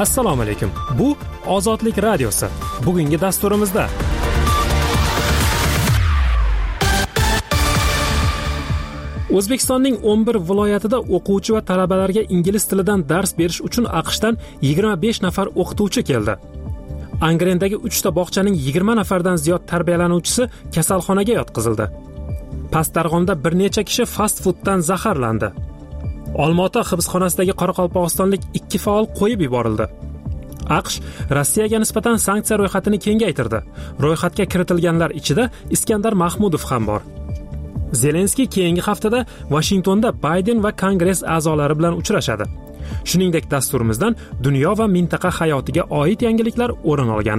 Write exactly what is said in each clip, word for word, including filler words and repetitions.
Assalomu alaykum. Bu Ozodlik radiosi. Bugungi dasturimizda O'zbekistonning o'n bir viloyatida o'quvchi va talabalarga ingliz tilidan dars berish uchun AQShdan yigirma besh nafar o'qituvchi keldi. Angrendagi uchta bog'chaning yigirma nafardan ziyod tarbiyalanuvchisi kasalxonaga yotqizildi. Pastdarg'omda bir necha kishi fast fooddan zaharlandi. Olmaota hibsxonasidagi qoraqalpog'istonlik ikki faol qo'yib yuborildi. AQSh Rossiyaga nisbatan sanksiya ro'yxatini kengaytirdi. Ro'yxatga kiritilganlar ichida Iskandar Mahmudov ham bor. Zelenskiy keyingi haftada Washingtonda Bayden va Kongress a'zolari bilan uchrashadi. Shuningdek, dasturimizdan dunyo va mintaqa hayotiga oid yangiliklar o'rin olgan.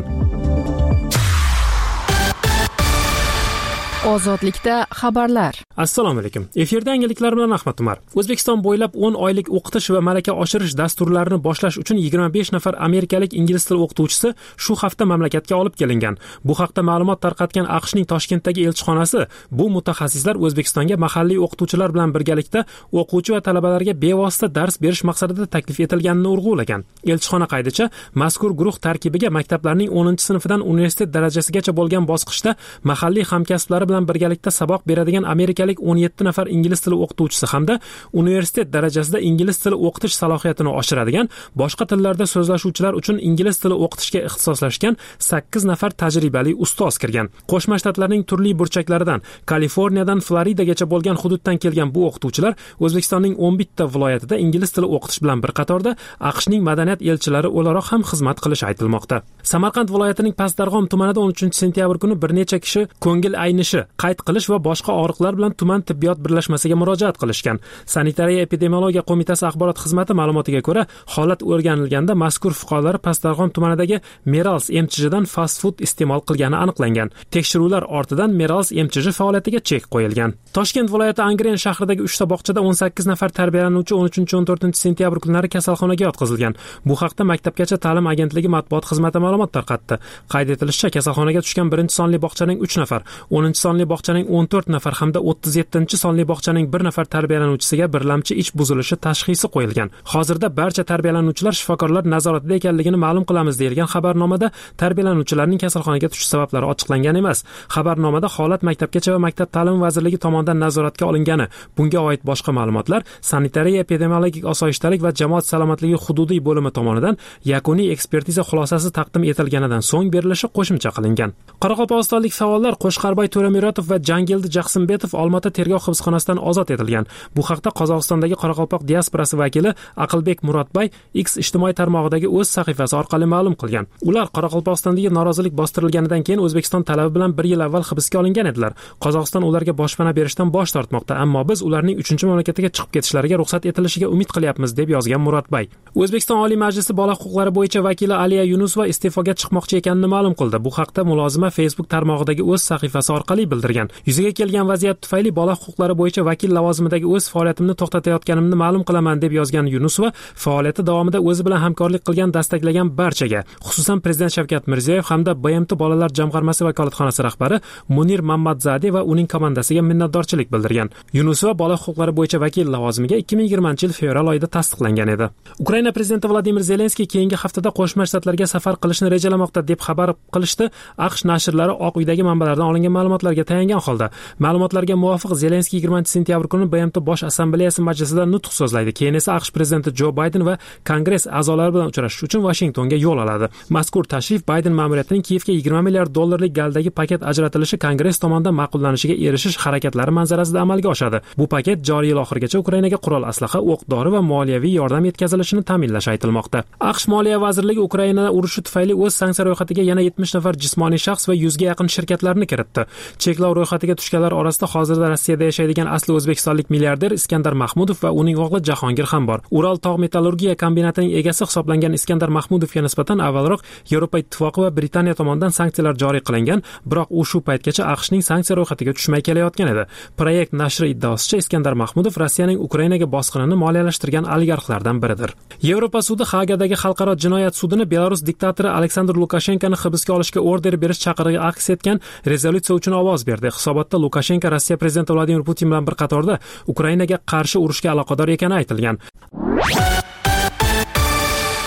Ozodlikda xabarlar. Assalomu alaykum. Efirda yangiliklar bilan Ahmad Umar. O'zbekiston bo'ylab o'n oylik o'qitish va malaka oshirish dasturlarini boshlash uchun yigirma besh nafar amerikalik ingliz tili o'qituvchisi shu hafta mamlakatga olib kelingan. Bu haqda ma'lumot tarqatgan AQShning Toshkentdagi elchixonasi bu mutaxassislar O'zbekistonga mahalliy o'qituvchilar bilan birgalikda o'quvchi va talabalarga bevosita dars berish maqsadida taklif etilganini urg'ulagan. Elchixona qaydicha, mazkur guruh tarkibiga maktablarning o'ninchi sinfidan universitet darajasigacha bo'lgan bosqichda mahalliy hamkasblari bilan birgalikda saboq beradigan amerikalik o'n yetti nafar ingliz tili o'qituvchisi hamda universitet darajasida ingliz tili o'qitish salohiyatini oshiradigan, boshqa tillarda so'zlashuvchilar uchun ingliz tili o'qitishga ixtisoslashgan sakkiz nafar tajribali ustoz kirgan. Qo'shma Shtatlarning turli burchaklaridan, Kaliforniyadan Floridagacha bo'lgan hududdan kelgan bu o'qituvchilar O'zbekistonning o'n bitta viloyatida ingliz tili o'qitish bilan bir qatorda AQShning madaniyat elchilari o'laroq ham xizmat qilishi aytilmoqda. Samarqand viloyatining Pastdarg'om tumanida o'n uchinchi sentyabr kuni bir necha kishi ko'ngil aynishi, qayd qilish va boshqa og'riqlar bilan tuman tibbiyot birlashmasiga murojaat qilishgan. Sanitariya epidemiologiya qo'mitasi axborot xizmati ma'lumotiga ko'ra, holat o'rganilganda mazkur fuqarolar Pastdarg'om tumanidagi Merals M Ch J'dan fast food iste'mol qilgani aniqlangan. Tekshiruvlar ortidan Merals M Ch J faoliyatiga chek qo'yilgan. Toshkent viloyati Angren shahridagi uchta bog'chada o'n sakkiz nafar tarbiyalanuvchi o'n uchinchi o'n to'rtinchi sentyabr kunlari kasalxonaga yotqizilgan. Bu haqda Maktabgacha ta'lim agentligi matbuot xizmati ma'lumot tarqatdi. Qayd etilishicha, kasalxonaga tushgan birinchi sonli bog'chaning uch nafar, o'ninchi sonli bog'chaning o'n to'rt nafar hamda o'ttiz yettinchi sonli bog'chaning bir nafar tarbiyalanuvchisiga birlamchi ich buzilishi tashxisi qo'yilgan. Hozirda barcha tarbiyalanuvchilar shifokorlar nazoratida ekanligini ma'lum qilamiz deyilgan xabarnomada tarbiyalanuvchilarning kasalxonaga tushish sabablari ochiqlangan emas. Xabarnomada holat Maktabgacha va Maktab ta'limi vazirligi tomonidan nazoratga olingani, bunga oid boshqa ma'lumotlar Sanitariya epidemiologik osoyishtalik va jamoat salomatligi hududiy bo'limi tomonidan yakuniy ekspertiza xulosasi taqdim etilganidan so'ng berilishi qo'shimcha qilingan. Qoraqalpog'istonlik faollar Qo'shqarboy To'ramuratov va Jangildi Jaqsimbetov Olmaota tergov hibsxonasidan ozod etilgan. Bu haqda Qozog'istondagi Qoraqalpoq diasporasi vakili Aqlbek Murodbay X ijtimoiy tarmog'idagi o'z sahifasi orqali ma'lum qilgan. Ular Qoraqalpog'istondagi norozilik bostirilganidan keyin O'zbekiston talabi bilan bir yil avval hibsga olingan edilar. Qozog'iston ularga boshpana berishdan bosh tortmoqda, ammo biz ularning uchinchi mamlakatga chiqib ketishlariga ruxsat etilishiga umid qilyapmiz, deb yozgan Murodbay. O'zbekiston Oliy Majlisi bola huquqlari bo'yicha vakili Aliya Yunusova iste'foga chiqmoqchi ekanini ma'lum qildi. Bu haqda mulozima Facebook tarmog'idagi o'z sahifasi orqali bildirgan. Yuzaga kelgan vaziyat tufayli bola huquqlari bo'yicha vakil lavozimidagi o'z faoliyatimni to'xtatayotganimni ma'lum qilaman, deb yozgan Yunusova faoliyati davomida o'zi bilan hamkorlik qilgan, dastaqlagan barchaga, xususan Prezident Shavkat Mirziyoyev hamda B M T Bolalar jamg'armasi vakolatxonasi rahbari Munir Mamadzade va uning komandasiga minnatdorchilik bildirgan. Yunusova bola huquqlari bo'yicha vakil lavozimiga ikki ming yigirmanchi yil fevral oyida tasdiqlangan edi. Ukraina prezidenti Vladimir Zelenskiy keyingi haftada Qo'shma Shtatlarga safar qilishni rejalamoqda, deb xabar qilishdi. AQSh nashrlari Oq uydagi manbalardan olingan ma'lumotlarga tayangan holda. Ma'lumotlarga muvofiq Zelenskiy yigirmanchi sentyabr kuni B M T Bosh assambleyasi majlisida nutq so'zlaydi. Keyin esa AQSh prezidenti Jo Bayden va Kongress a'zolari bilan uchrashish uchun Washingtonga yo'l oladi. Mazkur tashrif Bayden ma'muriyatining Kiyevga yigirma milliard dollarlik galdagi paket ajratilishi Kongress tomonidan ma'qullanishiga erishish harakatlari manzarasida amalga oshadi. Bu paket joriy yil oxirigacha Ukrainaga qurol aslaha, o'q-dori va moliyaviy yordam yetkazilishini ta'minlash aytilmoqda. AQSh Moliya vazirligi Ukraina urushi tufayli o'z sanksiya ro'yxatiga yana yetmish nafar jismoniy shaxs va yuzga yaqin shirkatlarni kiritdi. Cheklov ro'yxatiga tushganlar orasida hozirda Rossiyada yashaydigan asli o'zbekistonlik milliarder Iskandar Mahmudov va uning o'g'li Jahongir ham bor. Ural tog' metallurgiya kombinatining egasi hisoblangan Iskandar Mahmudovga nisbatan avvalroq Yevropa Ittifoqi va Britaniya tomonidan sanksiyalar joriy qilingan, biroq u shu paytgacha AQShning sanksiya ro'yxatiga tushmay kelayotgan edi. Proyekt nashri iddaosicha Iskandar Mahmudov Rossiyaning Ukrainaga bosqinini moliyalashtirgan oligarxlardan biridir. Yevropa sudi Hagadagi xalqaro jinoyat sudini Belarus diktatori Aleksandr Lukashenkoni hibsga olishga order berish chaqirig'i aks etgan rezolyutsiya uchun ovoz berdi. Hisobotda Lukashenko Rossiya prezidenti Vladimir Putin bilan bir qatorda Ukrainaga qarshi urushga aloqador ekani aytilgan.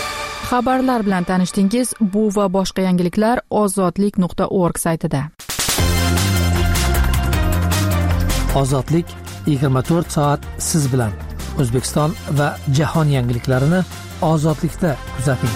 Xabarlar bilan tanishdingiz. Bu va boshqa yangiliklar ozodlik nuqta org saytida. Ozodlik yigirma to'rt soat siz bilan. O'zbekiston va jahon yangiliklarini ozodlikda kuzating.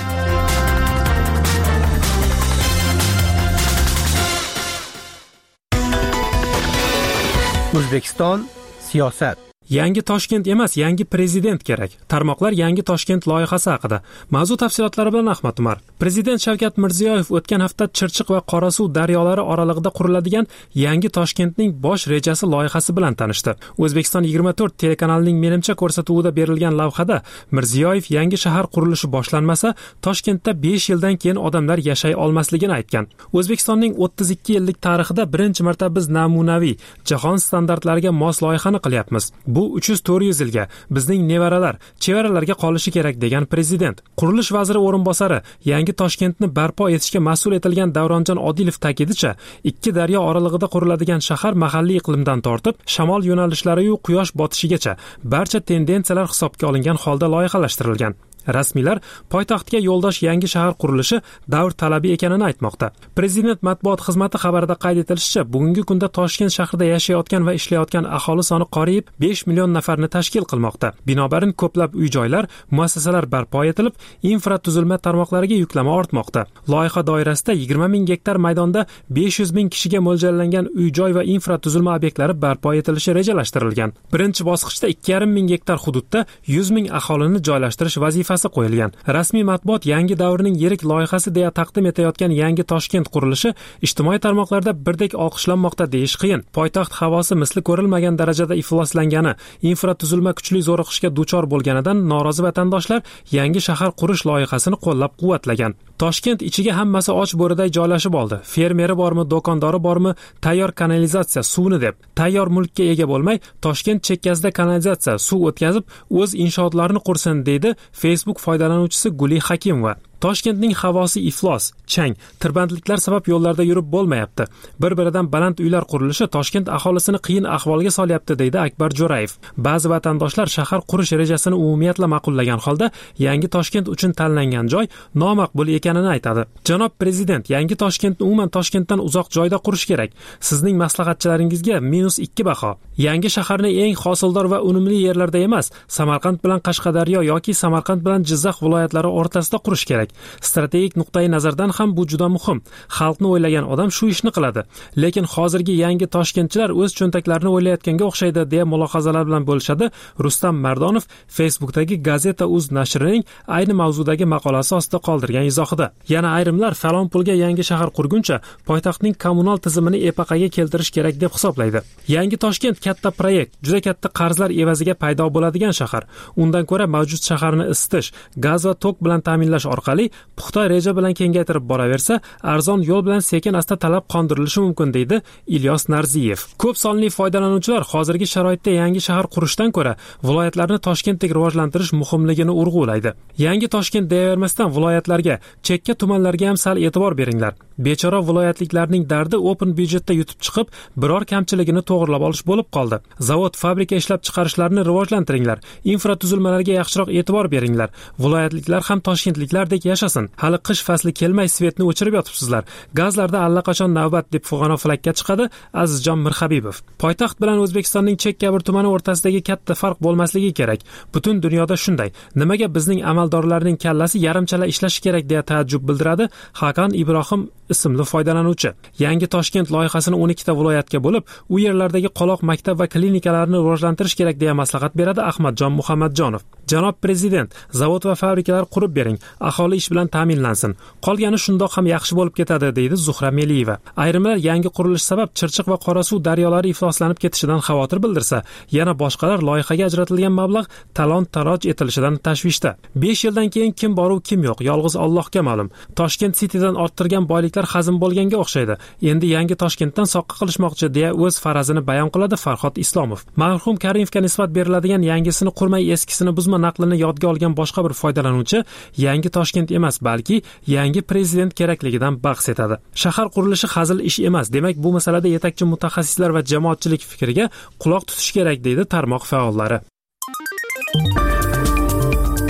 O'zbekiston siyosat. Yangi Toshkent emas, yangi prezident kerak. Tarmoqlar yangi Toshkent loyihasi haqida. Mavzu tafsilotlari bilan Ahmad Umar. Prezident Shavkat Mirziyoyev o'tgan hafta Chirchiq va Qorasuv daryolari oralig'ida quriladigan yangi Toshkentning bosh rejasi loyihasi bilan tanishdi. O'zbekiston yigirma to'rt telekanalining menimcha ko'rsatuvida berilgan lavhada Mirziyoyev yangi shahar qurilishi boshlanmasa, Toshkentda besh yildan keyin odamlar yashay olmasligini aytgan. O'zbekistonning o'ttiz ikki yillik tarixida birinchi marta biz namunaviy, jahon standartlariga mos loyihani qilyapmiz. Bu uch yuz to'rt yuz yilga bizning nevaralar, chevaralarga qolishi kerak degan prezident. Qurilish vaziri o'rinbosari yangi Toshkentni barpo etishga mas'ul etilgan Davronjon Odilov ta'kidicha, ikki daryo oralig'ida quriladigan shahar mahalliy iqlimdan tortib, shamol yo'nalishlari yu quyosh botishigacha barcha tendensiyalar hisobga olingan holda loyihalashtirilgan. Rasmiylar poytaxtga yo'ldosh yangi shahar qurilishi davr talabi ekanini aytmoqda. Prezident matbuot xizmati xabarida qayd etilishicha, bugungi kunda Toshkent shahrida yashayotgan va ishlayotgan aholi soni qariyb besh million nafarni tashkil qilmoqda. Binobarin ko'plab uy-joylar, muassasalar barpo etilib, infratuzilma tarmoqlariga yuklama ortmoqda. Loyiha doirasida yigirma ming gektar maydonda besh yuz ming kishiga mo'ljallangan uy-joy va infratuzilma obyektlari barpo etilishi rejalashtirilgan. Birinchi bosqichda ikki yarim ming gektar hududda yuz ming aholini joylashtirish vazifasi qo'yilgan. Rasmiy matbuot yangi davrning yirik loyihasi deya taqdim etayotgan yangi Toshkent qurilishi ijtimoiy tarmoqlarda birdek olqishlanmoqda deyish qiyin. Poytaxt havosi misli ko'rilmagan darajada ifloslangani, infratuzilma kuchli zo'riqishga duchor bo'lganidan norozi vatandoshlar yangi shahar qurish loyihasini qo'llab-quvvatlagan. Toshkent ichiga hammasi och bo'riday joylashib oldi. Fermeri bormi, do'kondori bormi, tayyor kanalizatsiya suvni deb, tayyor mulkka ega bo'lmay, Toshkent chekkasida kanalizatsiya suv o'tkazib, o'z inshootlarini qursin deydi Facebook foydalanuvchisi Guli Hakimova. Toshkentning havosi iflos, chang, tirbandliklar sabab yo'llarda yurib bo'lmayapti. Bir-biridan baland uylar qurilishi Toshkent aholisini qiyin ahvolga solyapti deydi Akbar Jo'rayev. Ba'zi vatandoshlar shahar qurish rejasini umumiyatla ma'qullagan holda yangi Toshkent uchun tanlangan joy nomaqbul ekanini aytadi. Janob prezident, yangi Toshkentni umuman Toshkentdan uzoq joyda qurish kerak. Sizning maslahatchilaringizga minus ikki baho. Yangi shaharni eng hosildor va unumli yerlarda emas, Samarqand bilan Qashqadaryo yoki Samarqand bilan Jizzax viloyatlari o'rtasida qurish kerak. Strategik nuqtai nazardan ham bu juda muhim. Xalqni o'ylagan odam shu ishni qiladi. Lekin hozirgi yangi toshkentchilar o'z cho'ntaklarini o'ylayotganga o'xshaydi deya mulohazalar bilan bo'lishadi Rustam Mardonov Facebookdagi Gazeta.uz nashrining ayni mavzudagi maqolasi ostida qoldirgan izohida. Yana ayrimlar falon pulga yangi shahar qurguncha poytaxtning kommunal tizimini epaqaga keltirish kerak deb hisoblaydi. Yangi Toshkent katta proyekt, juda katta qarzlar evaziga paydo bo'ladigan shahar. Undan ko'ra mavjud shaharni isitish, gaz va tok bilan ta'minlash orqali puxta reja bilan kengaytirib boraversa, arzon yo'l bilan sekin-asta talab qondirilishi mumkin deydi Ilyos Narziyev. Ko'p sonli foydalanuvchilar hozirgi sharoitda yangi shahar qurishdan ko'ra viloyatlarni Toshkentdek rivojlantirish muhimligini urg'ulaydi. Yangi Toshkent deyavermasdan viloyatlarga, chekka tumanlarga ham sal e'tibor beringlar. Bechora viloyatliklarning dardi open byudjetda yutib chiqib, biror kamchiligini to'g'rilab olish bo'lib qoldi. Zavod, fabrika ishlab chiqarishlarini rivojlantiringlar. Infratuzilmalarga yaxshiroq e'tibor beringlar. Viloyatliklar ham toshkentliklardek yashasin. Hali qish fasli kelmay svetni o'chirib yotibsizlar. Gazlarda allaqachon navbat deb fug'ona falakka chiqadi Azizjon Mirhabibov. Poytaxt bilan O'zbekistonning chekka bir tumani o'rtasidagi katta farq bo'lmasligi kerak. Butun dunyoda shunday. Nimaga bizning amaldorlarning kallasi yarimchala ishlashi kerak deya taajjub bildiradi Hakan Ibrohim ismli foydalanuvchi. Yangi Toshkent loyihasini o'n ikkita viloyatga bo'lib, u yerlardagi qoloq maktab va klinikalarni rivojlantirish kerak deya maslahat beradi Ahmadjon Muhammadjonov. Janob prezident, zavod va fabrikalar qurib bering, aholi ish bilan ta'minlansin. Qolgani shundoq ham yaxshi bo'lib ketadi deydi Zuhra Meliyeva. Ayrimlar yangi qurilish sabab Chirchiq va Qorasuv daryolari ifloslanib ketishidan xavotir bildirsa, yana boshqalar loyihaga ajratilgan mablag' talon-taroj etilishidan tashvishda. besh yildan keyin kim bor u kim yo'q, yolg'iz Allohga ma'lum. Toshkent Citydan orttirgan boyliklar hazm bo'lganga o'xshaydi. Endi yangi Toshkentdan soqqa qilishmoqchi deya o'z farazini bayon qiladi Farhod Islomov. Marhum Karimovga nisbat beriladigan yangisini qurmay eskisini buzma naqlini yodga olgan boshqa bir foydalanuvchi yangi Toshkent emas, balki yangi prezident kerakligidan bahs etadi. Shahar qurilishi hazil ish emas, demak bu masalada yetakchi mutaxassislar va jamoatchilik fikriga quloq tutish kerak deydi tarmoq faollari.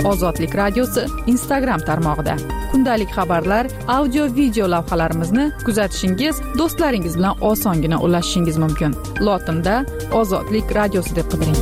Ozodlik radiosi Instagram tarmog'ida. Kundalik xabarlar, audio video lavhalarimizni kuzatishingiz, do'stlaringiz bilan osongina ulashishingiz mumkin. Lotinda Ozodlik radiosi deb qidiring.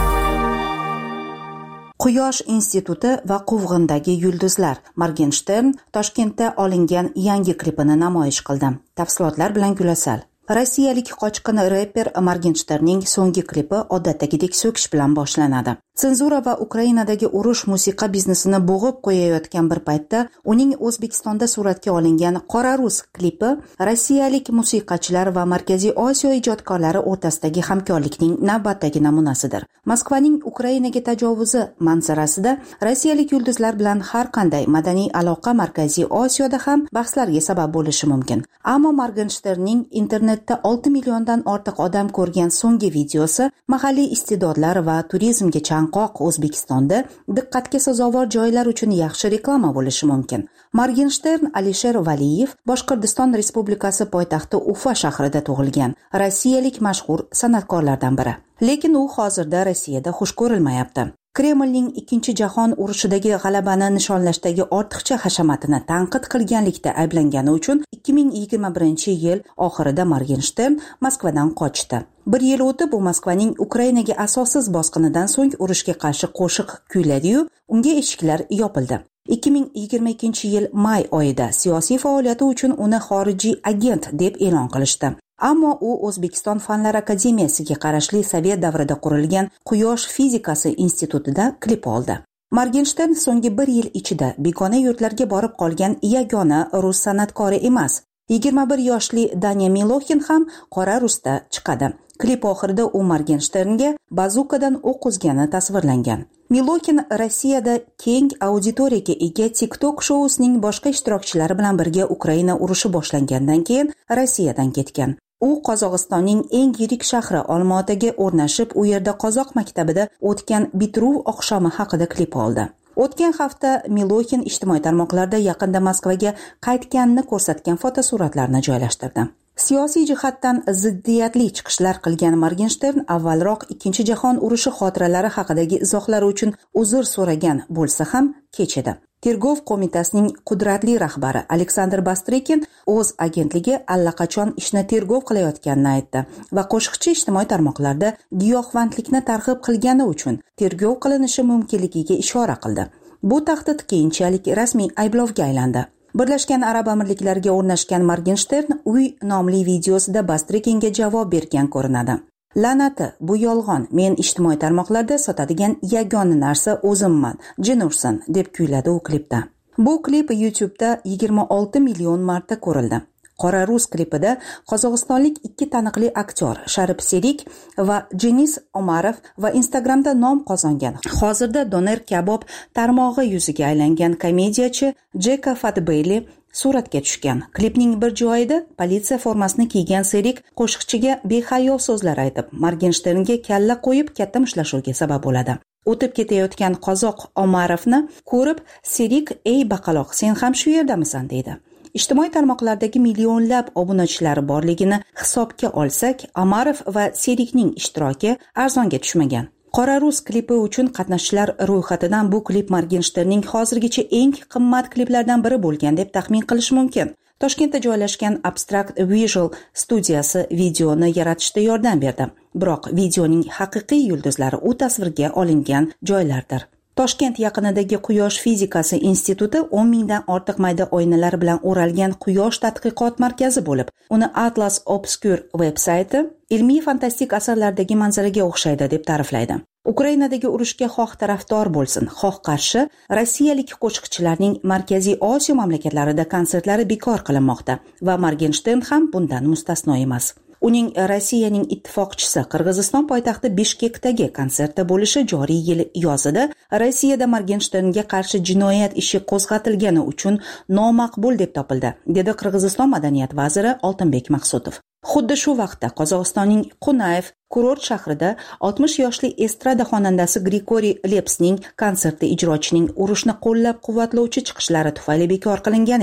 Quyosh instituti va quvg'indagi yulduzlar. Morgenstern Toshkentda olingan yangi klipini namoyish qildi. Tafsilotlar bilan Gulasal. Rossiyalik qochqin reper Morgensternning so'nggi klipi odatdagidek so'kish bilan boshlanadi. Senzura va Ukrainadagi urush musiqa biznesini bo'g'ib qo'yayotgan bir paytda uning O'zbekistonda suratga olingan Qora Rus klipi rossiyalik musiqachilar va Markaziy Osiyo ijodkorlari o'rtasidagi hamkorlikning navbatdagi namunasidir. Moskvaning Ukrainaga tajovuzi manzarasida rossiyalik yulduzlar bilan har qanday madaniy aloqa Markaziy Osiyoda ham bahslarga sabab bo'lishi mumkin. Ammo Morgensternning internetda olti milliondan ortiq odam ko'rgan so'nggi videosi mahalliy iste'dodlar va turizmga chanqoq O'zbekistonda diqqatga sazovor joylar uchun yaxshi reklama bo'lishi mumkin. Morgenstern Alisher Valiyev Boshqirdiston Respublikasi poytaxti Ufa shahrida tug'ilgan rossiyalik mashhur san'atkorlardan biri. Lekin u hozirda Rossiyada xush ko'rilmayapti. Kremlning ikkinchi jahon urushidagi g'alabani nishonlashdagi ortiqcha hashamatini tanqid qilganlikda ayblangani uchun ikki ming yigirma birinchi yil oxirida Morgenstern Moskvadan qochdi. Bir yil o'tib u Moskvaning Ukrainaga asossiz bosqinidan so'ng urushga qarshi qo'shiq kuyladi-yu, unga eshiklar yopildi. ikki ming yigirma ikkinchi yil may oyida siyosiy faoliyati uchun uni xorijiy agent deb e'lon qilishdi. Ammo u O'zbekiston Fanlar akademiyasiga qarashli Sovet davrida qurilgan Quyosh fizikasi institutida klip oldi. Morgenstern so'nggi bir yil ichida begona yurtlarga borib qolgan yagona rus san'atkori emas. yigirma bir yoshli Danya Miloxin ham Qora Rusda chiqadi. Klip oxirida u Morgensternga bazukadan o'q uzgani tasvirlangan. Miloxin Rossiyada keng auditoriyaga ega TikTok shousining boshqa ishtirokchilari bilan birga Ukraina urushi boshlangandan keyin Rossiyadan ketgan. U Qozog'istonning eng yirik shahri Olmaotaga o'rnashib, u yerda qozoq maktabida o'tgan bitiruv oqshomi haqida klip oldi. O'tgan hafta Miloxin ijtimoiy tarmoqlarda yaqinda Moskvaga qaytganini ko'rsatgan fotosuratlarni joylashtirdi. Siyosiy jihatdan ziddiyatli chiqishlar qilgan Morgenstern avvalroq Ikkinchi jahon urushi xotiralari haqidagi izohlari uchun uzr so'ragan bo'lsa ham kechidi. Tergov qo'mitasining qudratli rahbari Aleksandr Bastrekin o'z agentligi allaqachon ishni tergov qilayotganini aytdi va qo'shiqchi ijtimoiy tarmoqlarda giyohvandlikni targ'ib qilgani uchun tergov qilinishi mumkinligiga ishora qildi. Bu tahdid keyinchalik rasmiy ayblovga aylandi. Birlashgan Arab Amirliklariga o'rnashgan Morgenstern uy nomli videosida Bastrekinga javob bergan ko'rinadi. La'nati, bu yolg'on. Men ijtimoiy tarmoqlarda sotadigan yagona narsa o'zimman. Jin ursin, deb kuyladi u klipda. Bu klip YouTube'da yigirma olti million marta ko'rildi. Qora Rus klipida qozog'istonlik ikki taniqli aktyor Sharip Serik va Denis Omarov va Instagramda nom qozongan. Hozirda Doner Kabob tarmog'i yuziga aylangan komediyachi Jeka Fatbeyli suratga tushgan. Klipning bir joyida politsiya formasini kiygan Serik qo'shiqchiga behayo so'zlar aytib, Morgensternga kalla qo'yib katta mushtlashuvga sabab bo'ladi. O'tib ketayotgan qozoq Omarovni ko'rib, Serik "Ey baqaloq, sen ham shu yerdamisan?" deydi. Ijtimoiy tarmoqlardagi millionlab obunachilari borligini hisobga olsak, Omarov va Serikning ishtiroki arzonga tushmagan. Qora Rus klipi uchun qatnashchilar ro'yxatidan bu klip Morgensternning hozirgacha eng qimmat kliplardan biri bo'lgan deb taxmin qilish mumkin. Toshkentda joylashgan Abstract Visual studiyasi videoni yaratishda yordam berdi. Biroq videoning haqiqiy yulduzlari u tasvirga olingan joylardir. Toshkent yaqinidagi Quyosh fizikasi instituti o'n mingdan ortiq mayda oynalar bilan o'ralgan quyosh tadqiqot markazi bo'lib, uni Atlas Obscure veb-sayti ilmiy fantastik asarlardagi manzaraga o'xshaydi deb ta'riflaydi. Ukrainadagi urushga xoh tarafdor bo'lsin, xoh qarshi, rossiyalik qo'shiqchilarning Markaziy Osiyo mamlakatlarida konsertlari bekor qilinmoqda va Morgenstern ham bundan mustasno emas. Uning Rossiyaning ittifoqchisi Qirg'iziston poytaxti Bishkekdagi konsertda bo'lishi joriy yil yozida Rossiyada Morgensternga qarshi jinoyat ishi qo'zg'atilgani uchun nomaqbul deb topildi, dedi Qirg'iziston madaniyat vaziri Oltinbek Maqsudov. Xuddi shu vaqtda Qozog'istonning Qunayev kurort shahrida oltmish yoshli estrada xonandasi Grigoriy Lepsning konserti ijrochining urushni qo'llab-quvvatlovchi chiqishlari tufayli bekor qilingan edi.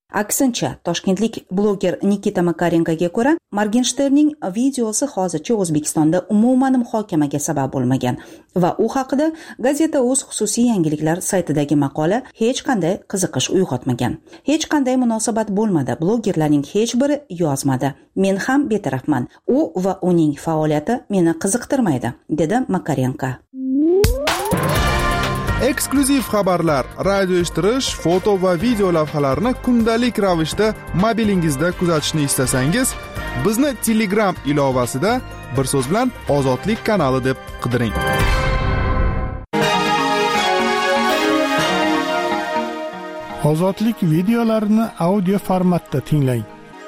Aksincha, toshkentlik bloger Nikita Makarenkoga ko'ra, Morgensternning videosi hozircha O'zbekistonda umuman muhokamaga sabab bo'lmagan va u haqida gazeta o'z xususiy yangiliklar saytidagi maqola hech qanday qiziqish uyg'otmagan. Hech qanday munosabat bo'lmadi, blogerlarning hech biri yozmadi. Men ham betarafman. U va uning faoliyati meni qiziqtirmaydi, dedi Makarenko. Eksklyuziv xabarlar, radio eshittirish, foto va video lavhalarni kundalik ravishda mobilingizda kuzatishni istasangiz, bizni Telegram ilovasida bir so'z bilan Ozodlik kanali deb qidiring. Ozodlik videolarini audio formatda tinglang.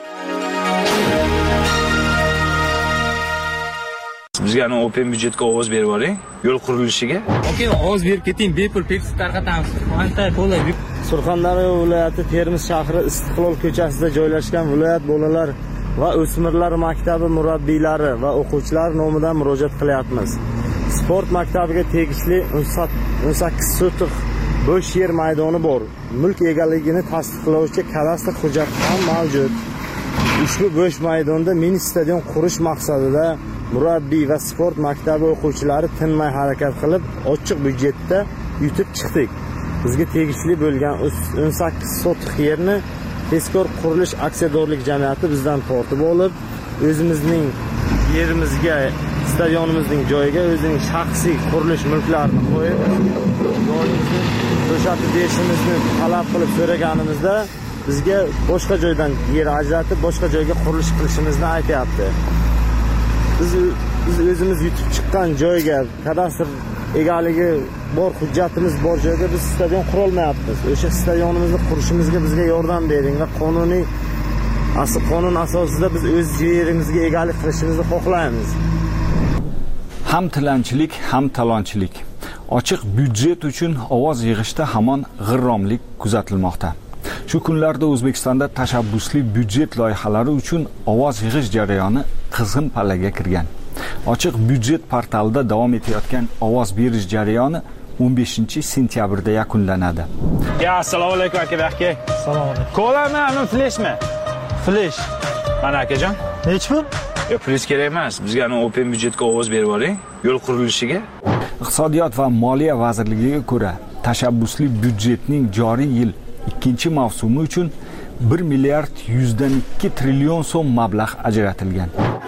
Bizga ana open byudjetga ovoz berib yuboring, yo'l qurilishiga. Okay, ovoz berib keting, bepul peksit tarqatamiz. Qancha to'lay. Surxondaryo viloyati Termiz shahri Istiqlol ko'chasida joylashgan viloyat bolalar va o'smirlar maktabi murabbiylari va o'quvchilari nomidan murojaat qilyapmiz. Sport maktabiga tegishli o'n sakkiz sotix bo'sh yer maydoni bor. Mulk egaligini tasdiqlovchi kadastr hujjati ham mavjud. Ushbu bo'sh maydonda mini stadion qurish maqsadida murabbiy va sport maktabi o'quvchilari tinmay harakat qilib, ochiq byudjetda yutib chiqdik. Bizga tegishli bo'lgan o'n sakkiz sotix yerni Tezkor qurilish aksiyadorlik jamiyati bizdan tortib olib, o'zimizning yerimizga, stadionimizning joyiga o'zining shaxsiy qurilish mulklarini qo'yib, joyimizni bo'shatib berishimizni talab qilib so'raganimizda bizga boshqa joydan yer ajratib, boshqa joyga qurilish qilishimizni aytayapti. Biz biz o'zimiz yutib chiqqan joyga, kadastr egaligi bor, hujjatimiz bor joyga biz stadion qura olmayapmiz. O'sha stadionimizni qurishimizga bizga yordam bering va qonuniy asl qonun asosida biz o'z yerimizga egalik qilishimizni xohlaymiz. Ham tilanchilik, ham talonchilik. Ochiq byudjet uchun ovoz yig'ishda hamon g'irromlik kuzatilmoqda. Shu kunlarda O'zbekistonda tashabbusli byudjet loyihalari uchun ovoz yig'ish jarayoni qizg'in pallaga kirgan. Ochiq byudjet portalida davom etayotgan ovoz berish jarayoni o'n beshinchi sentyabrda yakunlanadi. Ya, assalomu alaykum aka. Assalomu alaykum. Ko'lami, uni fleshmi? Flesh. Mana akajon. Nechmi? Yo, flesh kerak emas. Bizga uni open byudjetga ovoz berib yuboring, yo'l qurilishiga. Iqtisodiyot va Moliya vazirligiga ko'ra, tashabbusli byudjetning joriy yil ikkinchi mavsumi uchun bir milliard yuzdan ikki trillion so'm mablag' ajratilgan.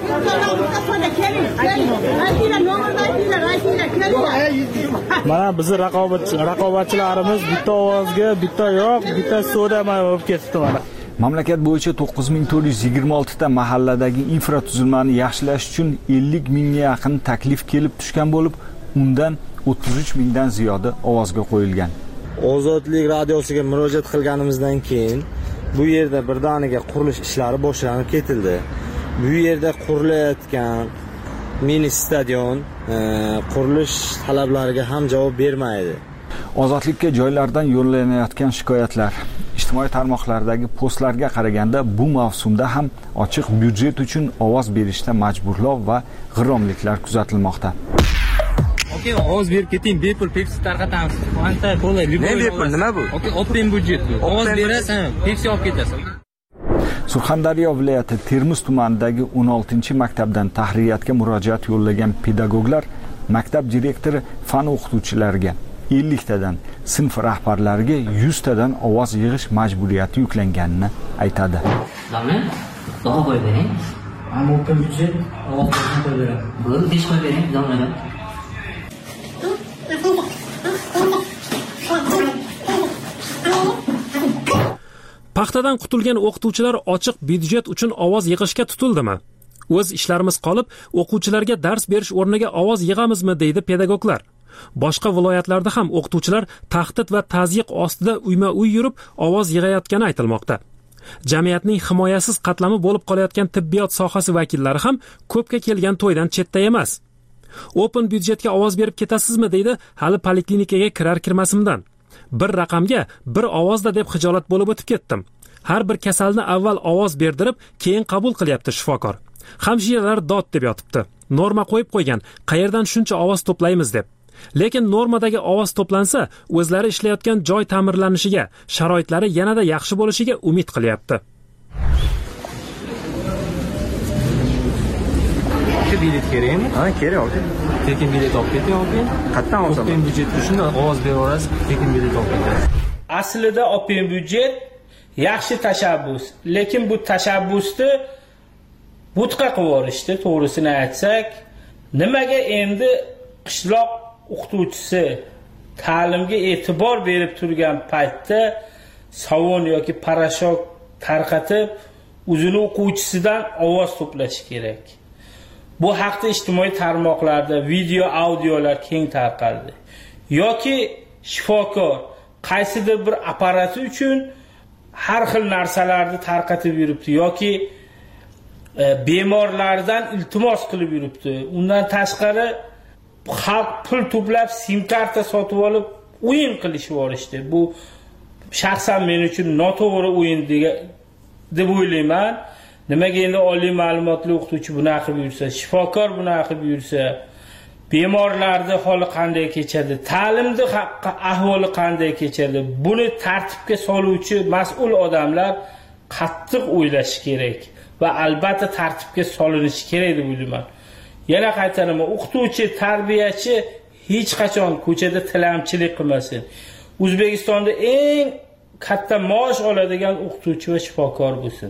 Mana bizning raqobatchi raqobatchilarimiz bitta ovozga, bitta yo'q, bitta soda olib ketdi mana. Mamlakat bo'yicha to'qqiz ming to'rt yuz yigirma olti ta mahalladagi infratuzilmani yaxshilash uchun ellik mingga yaqin taklif kelib tushgan bo'lib, undan o'ttiz uch mingdan ziyodi ovozga qo'yilgan. Ozodlik radiosiga murojaat qilganimizdan keyin bu yerda birdaniga qurilish ishlari boshlanib ketildi. Bu yerda qurilayotgan mini stadion qurilish talablariga ham javob bermaydi. Ozodlikka joylardan yo'llanayotgan shikoyatlar, ijtimoiy tarmoqlardagi postlarga qaraganda bu mavsumda ham ochiq byudjet uchun ovoz berishda majburlov va g'irromliklar kuzatilmoqda. Okay, ovoz berib keting, bepul peksit tarqatamiz. Qancha to'lay. Ne bepul, nima bu? Okay, open byudjet bu. Ovoz berasan, peksit olib ketasan. Surxondaryo viloyati Termiz tumanidagi o'n oltinchi maktabdan tahririyatga murojaat yo'llagan pedagoglar maktab direktori fan o'qituvchilariga ellik tadan, sinf rahbarlariga yuz tadan ovoz yig'ish majburiyati yuklanganini aytadi. Domla, daha qo'yib bering. Ammo open byudjet ovoz qo'yib beraman. Bu besh qo'yib bering, domla. Paxtadan qutulgan o'qituvchilar ochiq byudjet uchun ovoz yig'ishga tutildimi? O'z ishlarimiz qolib, o'quvchilarga dars berish o'rniga ovoz yig'amizmi, deydi pedagoglar. Boshqa viloyatlarda ham o'qituvchilar tahdid va tazyiq ostida uyma-uy yurib ovoz yig'ayotgani aytilmoqda. Jamiyatning himoyasiz qatlami bo'lib qolayotgan tibbiyot sohasi vakillari ham ko'pga kelgan to'ydan chetda emas. Open byudjetga ovoz berib ketasizmi, deydi hali poliklinikaga kirar kirmasimdan. Bir raqamga bir ovozda deb xijolat bo'lib o'tib ketdim. Har bir kasalni avval ovoz berdirib, keyin qabul qilyapti shifokor. Hamshiralar dod deb yotibdi. Norma qo'yib qo'ygan, qayerdan shuncha ovoz to'playmiz deb. lekin normadagi ovoz to'plansa o'zlari ishlayotgan joy ta'mirlanishiga, sharoitlari yanada yaxshi bo'lishiga umid qilyapti. Bilet kerakmi? Ha, kerak aka. Tekin bilet olib keting aka. Qayerdan olsam? Open byudjet shunda ovoz beraverasiz, tekin bilet olib ketasiz. Aslida open byudjet yaxshi tashabbus, lekin bu tashabbusni butqa qilib yuborishdi, to'g'risini aytsak. Nimaga endi qishloq o'qituvchisi ta'limga e'tibor berib turgan paytda savon yoki parashok tarqatib, o'zini o'quvchisidan ovoz to'plash kerak. Bu haqda ijtimoiy tarmoqlarda video, audiolar keng tarqaldi. Yoki shifokor qaysidir bir apparati uchun har xil narsalarni tarqatib yuribdi yoki e, bemorlardan iltimos qilib yuribdi. Undan tashqari xalq pul to'plab sim karta sotib olib o'yin qilishib yuborishdi. Bu shaxsan men uchun noto'g'ri o'yin deb o'ylayman. Nimaga endi oliy ma'lumotli o'qituvchi bunaqa qilib yursa, shifokor bunaqa qilib yursa, bemorlarning holi qanday kechadi, ta'limning ahvoli qanday kechadi? Buni tartibga soluvchi mas'ul odamlar qattiq o'ylashi kerak va albatta tartibga solinishi kerak deb o'ylayman. Yana qaytaraman, o'qituvchi, tarbiyachi hech qachon ko'chada tilamchilik qilmasin. O'zbekistonda eng katta maosh oladigan o'qituvchi va shifokor bo'lsin.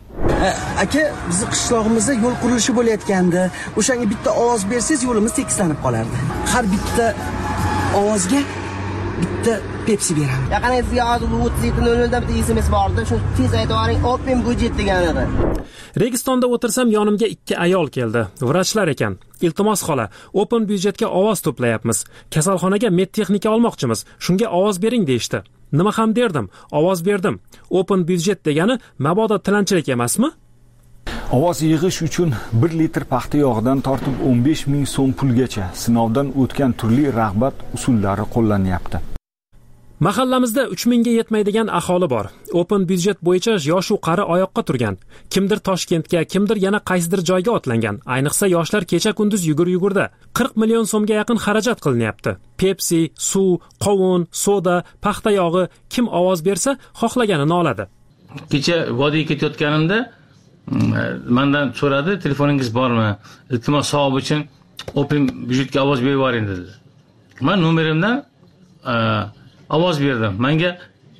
Aka, bizni qishlog'imizda yo'l qurilishi bo'layotganda, o'shanga bitta ovoz bersangiz, yo'limiz tekislanib qolardi. Har bitta ovozga bitta Pepsi beramiz. Yaqin sizga hozir o'ttiz yetti nol nol da bitta S M S bordi. Shuni tez aytib yuboring, open byudjet deganiga. Registonda o'tirsam yonimga ikki ayol keldi. Vrachlar ekan. Iltimos xola, open byudjetga ovoz to'playapmiz. Kasalxonaga medtexnika olmoqchimiz. Shunga ovoz bering deyshti. Nima ham derdim? Ovoz berdim. Open byudjet degani mabodo tilanchilik emasmi? Ovoz yig'ish uchun bir litr paxta yog'idan tortib o'n besh ming so'm pulgacha sinovdan o'tgan turli rag'bat usullari qo'llanyapti. Mahallamizda uch mingga yetmaydigan aholi bor. Open byudjet bo'yicha yosh u qari oyoqqa turgan. Kimdir Toshkentga, kimdir yana qaysidir joyga otlangan. Ayniqsa yoshlar kecha kunduz yugur-yugurda. qirq million so'mga yaqin xarajat qilinyapti. Pepsi, suv, qovun, soda, paxta yog'i kim ovoz bersa xohlaganini oladi. Kecha vodiyga ketayotganimda mendan so'radi, telefoningiz bormi? Iltimos savob uchun open byudjetga ovoz berib yuboring dedi. Men nomerimdan ovoz berdim. Menga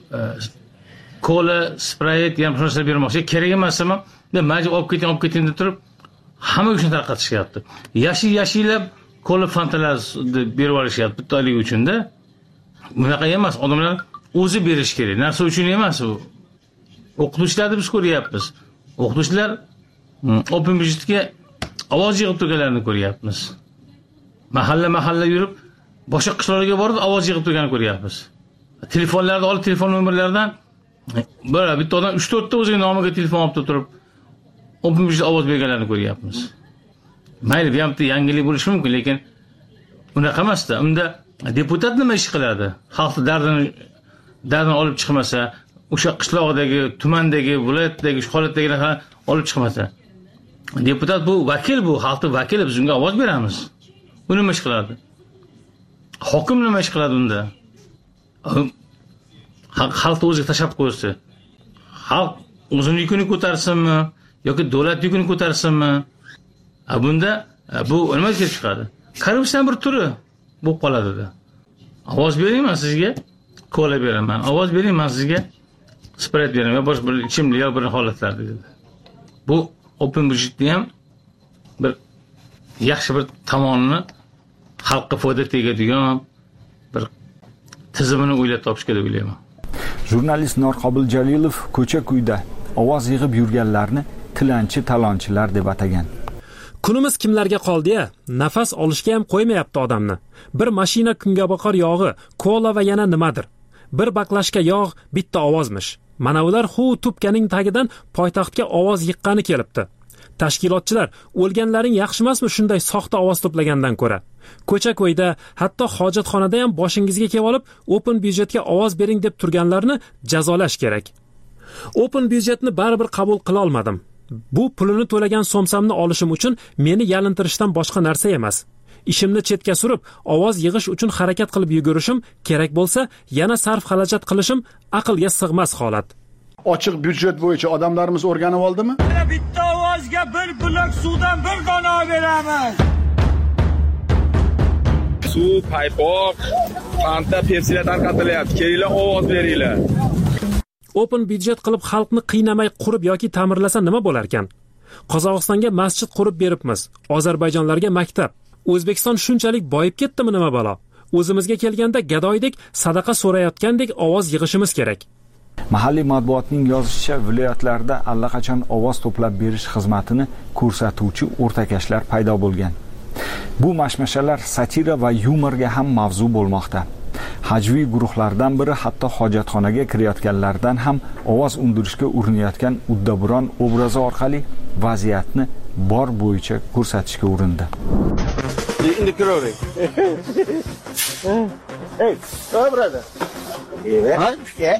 kola, Sprite ham narsalar bermoqchi. Kerak emasmi? Men majbur olib keting, olib keting deb turib, hamma uchun tarqatishyapti. Yashi-yashilab kola, fantalar berib olishyapti bitta oylik uchun-da. Bunaqa emas. Odamlar o'zi berish kerak. Narsa uchun emas u. O'qituvchilarni biz ko'ryapmiz. O'qituvchilar open byudjetga ovoz yig'ib turganlarini ko'ryapmiz. Mahalla-mahalla yurib, boshqa qishloqlarga borib ovoz yig'ib turganini ko'ryapmiz. Telefonlarni olib, telefon nomerlaridan böyle bitta odam uch to'rt ta o'ziga nomiga telefon olib turib, open byudjetga ovoz berganlarini ko'ryapmiz. Mayli, bu ham yangilik bo'lishi mumkin, lekin bunaqa emas-da. Unda deputat nima ish qiladi? Xalqning dardini dardini olib chiqmasa, o'sha qishloqdagi, tumandagi, viloyatdagi, shu holatdagi narsa olib chiqmasa. Deputat bu vakil, bu xalqning vakili, biz unga ovoz beramiz. U nima ish qiladi? Hokim nima ish qiladi unda? Xalqni o'ziga tashab qo'ysa, xalq o'zini yukini ko'tarsinmi yoki davlat yukini ko'tarsinmi? Bunda bu nima kelib chiqadi? Korrupsiyaning bir turi bo'lib qoladi-da. Ovoz bering, men sizga kola beraman. Ovoz bering, men sizga Sprite beraman va boshqa bir ichimlik yoki bir holatlarda dedi. Bu open byudjetni ham bir yaxshi bir tomonini xalqqa foyda tegadigan bir tizimini o'ylab topishga deb o'ylayman. Jurnalist Norqobil Jalilov ko'cha-kuyda ovoz yig'ib yurganlarni tilanchi talonchilar deb atagan. Kunimiz kimlarga qoldi-ya? Nafas olishga ham qo'ymayapti odamni. Bir mashina kungaboqar yog'i, kola va yana nimadir. Bir baklashka yog' bitta ovozmish. Mana ular hu tupkaning tagidan poytaxtga ovoz yiqqani kelibdi. Tashkilotchilar, o'lganlaring yaxshimasmi shunday soxta ovoz to'plagandan ko'ra? Ko'cha-ko'yda, hatto hojatxonada ham boshingizga kelib olib, open byudjetga ovoz bering deb turganlarni jazolash kerak. Open byudjetni baribir qabul qila olmadim. Bu pulini to'lagan so'msamni olishim uchun meni yalintirishdan boshqa narsa emas. ishimni chetga surib ovoz yig'ish uchun harakat qilib yugurishim, kerak bo'lsa yana sarf xarajat qilishim aqlga sig'mas holat. Ochiq byudjet bo'yicha odamlarimiz o'rganib oldimi? Bitta ovozga bir blok suvdan bir dona beramiz. Suv, paypoq, Fanta, Pepsilar tarqatilyapti. Kelinglar ovoz beringlar. Open byudjet qilib xalqni qiynamay qurib yoki ta'mirlasa nima bo'lar ekan? Qozog'istonga masjid qurib beribmiz, Ozarbayjonlarga maktab. O'zbekiston shunchalik boyib ketdimi nima balo? O'zimizga kelganda gadoydek sadaqa so'rayotgandek ovoz yig'ishimiz kerak. Mahalliy matbuotning yozishicha, viloyatlarda allaqachon ovoz to'plab berish xizmatini ko'rsatuvchi o'rtakashlar paydo bo'lgan. Bu mashmashalar satira va yumorga ham mavzu bo'lmoqda. Hajviy guruhlardan biri hatto hojatxonaga kirayotganlardan ham ovoz undirishga urinayotgan uddaburon obrazi orqali vaziyatni bor bo'yicha ko'rsatishga urindi. Endi kiravering. Hey, oh brother. Ha? Ya.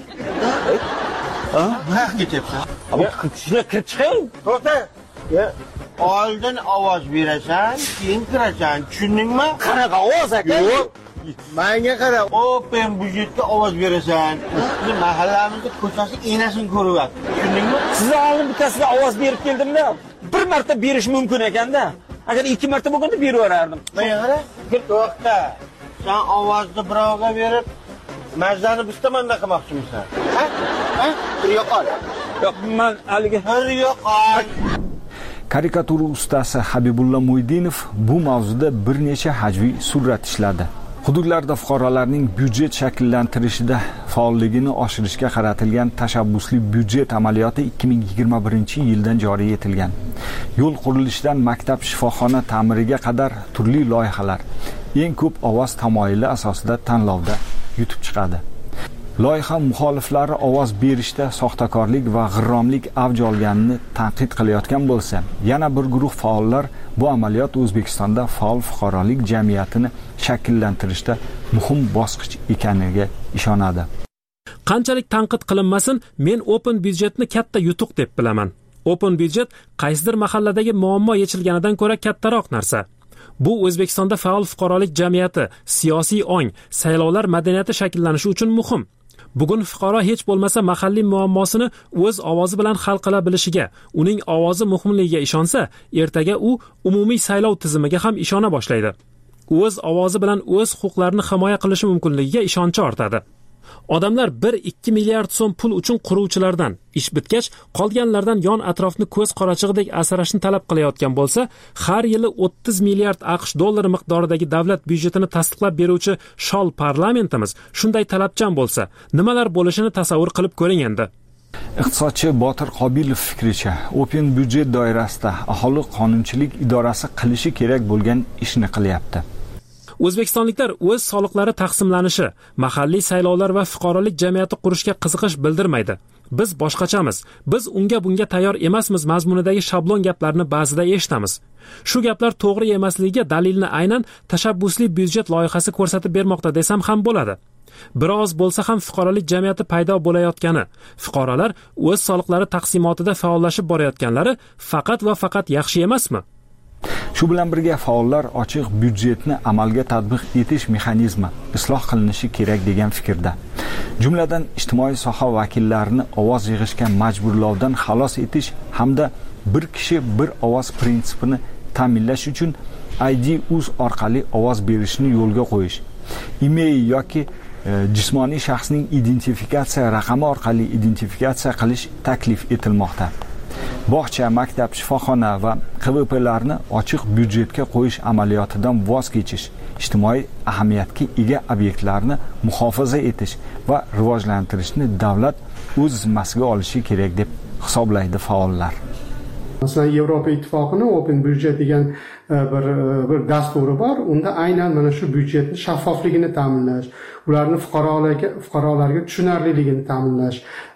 Ha? Ha, ketyapsan. Ama kuchli kirching. To'xta. Ya, oldin ovoz berasan, keyin kirasan. Tushundingmi? Qanaqa ovoz aka? Yo'q. Menga qara, open byudjetga ovoz berasan. Biz mahallamizda ko'chasi enasini ko'ryapti. Tushundingmi? Siz oldin bittasiga ovoz berib keldim-da, bir marta berish mumkin ekanda. Agar ikki marta bo'lganda berib yuborardim. Menga qara, to'xta. Sen ovozni birovga berib, mazani biz tomonda qilmoqchimisan? Ha? Ha? Bir yo'qol. Yo'q, men haliga bir yo'qol. Karikatura ustasi Habibulla Mo'ydinov bu mavzuda bir necha hajviy surat ishladi. Hududlarda fuqarolarning byudjet shakllantirishida faolligini oshirishga qaratilgan tashabbusli byudjet amaliyoti ikki ming yigirma birinchi yildan joriy etilgan. Yo'l qurilishidan maktab, shifoxona ta'miriga qadar turli loyihalar eng ko'p ovoz tamoyili asosida tanlovda yutib chiqadi. Loyiha muxoliflari ovoz berishda soxtakorlik va g'irromlik avj olganini tanqid qilayotgan bo'lsa, yana bir guruh faollar bu amaliyot O'zbekistonda faol fuqarolik jamiyatini shakllantirishda muhim bosqich ekaniga ishonadi. Qanchalik tanqid qilinmasin, men open byudjetni katta yutuq deb bilaman. Open byudjet qaysidir mahalladagi muammo yechilganidan ko'ra kattaroq narsa. Bu O'zbekistonda faol fuqarolik jamiyati, siyosiy ong, saylovlar madaniyati shakllanishi uchun muhim. Bugun fuqaro hech bo'lmasa mahalliy muammosini o'z ovozi bilan hal qila bilishiga, uning ovozi muhimligiga ishonsa, ertaga u umumiy saylov tizimiga ham ishona boshlaydi. O'z ovozi bilan o'z huquqlarini himoya qilishi mumkinligiga ishonchi ortadi. Odamlar bir ikki milliard so'm pul uchun quruvchilardan, ish bitgach qolganlardan yon atrofni ko'z qorachig'idek asrashni talab qilayotgan bo'lsa, har yili o'ttiz milliard AQSh dollari miqdoridagi davlat byudjetini tasdiqlab beruvchi shol parlamentimiz shunday talabchan bo'lsa, nimalar bo'lishini tasavvur qilib ko'ring endi. Iqtisodchi Botir Qobilov fikricha, open byudjet doirasida aholi qonunchilik idorasi qilishi kerak bo'lgan ishni qilyapti. O'zbekistonliklar o'z soliqlari taqsimlanishi, mahalliy saylovlar va fuqarolik jamiyati qurishga qiziqish bildirmaydi. Biz boshqachamiz, biz unga bunga tayyor emasmiz mazmunidagi shablon gaplarni ba'zida eshitamiz. Shu gaplar to'g'ri emasligiga dalilni aynan tashabbusli byudjet loyihasi ko'rsatib bermoqda desam ham bo'ladi. Biroz bo'lsa ham fuqarolik jamiyati paydo bo'layotgani, fuqarolar o'z soliqlari taqsimotida faollashib borayotganlari faqat va faqat yaxshi emasmi? Shu bilan birga faollar ochiq byudjetni amalga tatbiq etish mexanizmi isloh qilinishi kerak degan fikrda. Jumladan ijtimoiy soha vakillarini ovoz yig'ishga majburlovdan xalos etish hamda bir kishi bir ovoz prinsipini ta'minlash uchun I D uz orqali ovoz berishni yo'lga qo'yish, email yoki e, jismoniy shaxsning identifikatsiya raqami orqali identifikatsiya qilish taklif etilmoqda. Bog'cha, maktab, shifoxona va Q V P'larni ochiq byudjetga qo'yish amaliyotidan voz kechish, ijtimoiy ahamiyatga ega obyektlarni muhofaza etish va rivojlantirishni davlat o'z zimmasiga olishi kerak deb hisoblaydi faollar. Masalan, Yevropa ittifoqining open byudjet degan bir bir dasturi bor. Unda aynan mana shu byudjetning shaffofligini ta'minlash, ularni fuqarolarga fuqarolarga tushunarliligini ta'minlash,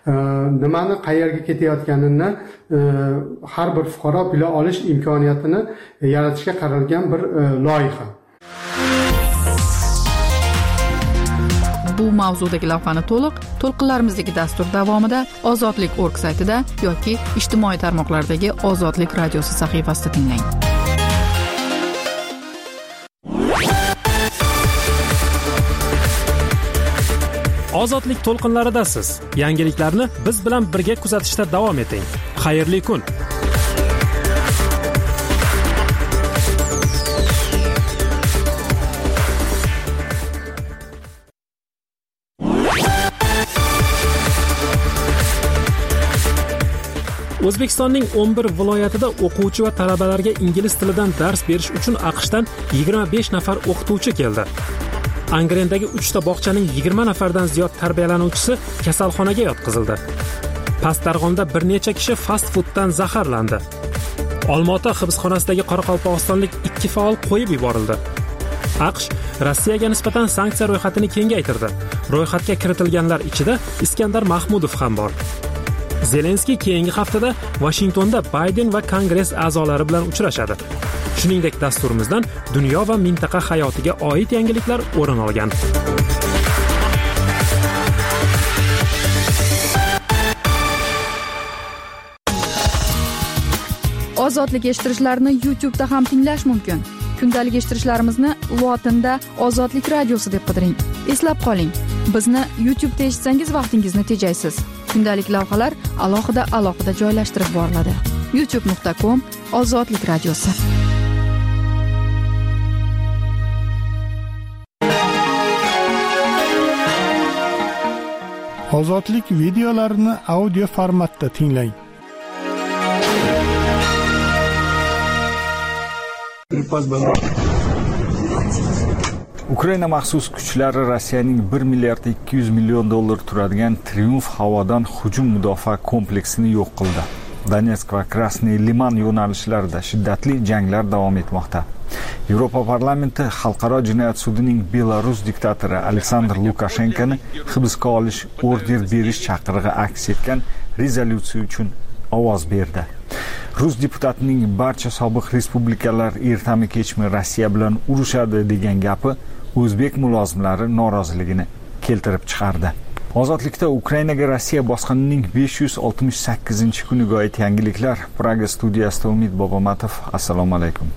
nimani qayerga ketayotganini har bir fuqaro bila olish imkoniyatini yaratishga qaralgan bir loyiha. Bu mavzudagi lavhani to'liq to'lqinlarimizdagi dastur davomida Ozodlik nokta org saytida yoki ijtimoiy tarmoqlardagi Ozodlik radiosi sahifasida tinglang. Ozodlik to'lqinlaridasiz. Yangiliklarni biz bilan birga kuzatishda davom eting. Xayrli kun. O'zbekistonning o'n bir viloyatida o'quvchi va talabalarga ingliz tilidan dars berish uchun AQShdan yigirma besh nafar o'qituvchi keldi. Angrendagi uchta bog'chaning yigirma nafardan ziyod tarbiyalanuvchisi kasalxonaga yotqizildi. Pastdarg'omda bir necha kishi fast fooddan zaharlandi. Olmaota hibsxonasidagi qoraqalpog'istonlik ikki faol qo'yib yuborildi. AQSh Rossiyaga nisbatan sanksiya ro'yxatini kengaytirdi. Ro'yxatga kiritilganlar ichida Iskandar Mahmudov ham bor. Zelenskiy keyingi haftada Washingtonda Bayden va Kongress a'zolari bilan uchrashadi. Shuningdek, dasturimizdan dunyo va mintaqa hayotiga oid yangiliklar o'rin olgan. Ozodlik eshittirishlarni YouTube da ham tinglash mumkin. Kundalik eshittirishlarimizni lotinda Ozodlik radiosi deb qidiring. Eslab qoling, bizni YouTube da eshitsangiz vaqtingizni tejaysiz. Kundalik lavhalar alohida alohida joylashtirib boriladi. youtube nuqta com Ozodlik radiosi. Ozodlik videolarini audio formatda tinglang. Ukraina maxsus kuchlari Rossiyaning bir milliard ikki yuz million dollar turadigan Triumf havodan hujum mudofaa kompleksini yo'q qildi. Donetsk va Krasniy Liman yo'nalishlarida shiddatli janglar davom etmoqda. Yevropa parlamenti Xalqaro jinoyat sudining Belarus diktatori Aleksandr Lukashenkoni hibsga olish order berish chaqirig'i aks etgan rezolyutsiya uchun ovoz berdi. Rus deputatining barcha sobiq respublikalar ertami kechmi Rossiya bilan urushadi degan gapi o'zbek mulozimlari noroziligini keltirib chiqardi. Ozodlikda Ukrainaga Rossiya bosqinining besh yuz oltmish sakkizinchi kuniga oid yangiliklar. Praga studiyasida Umid Bobomatov. Assalomu alaykum.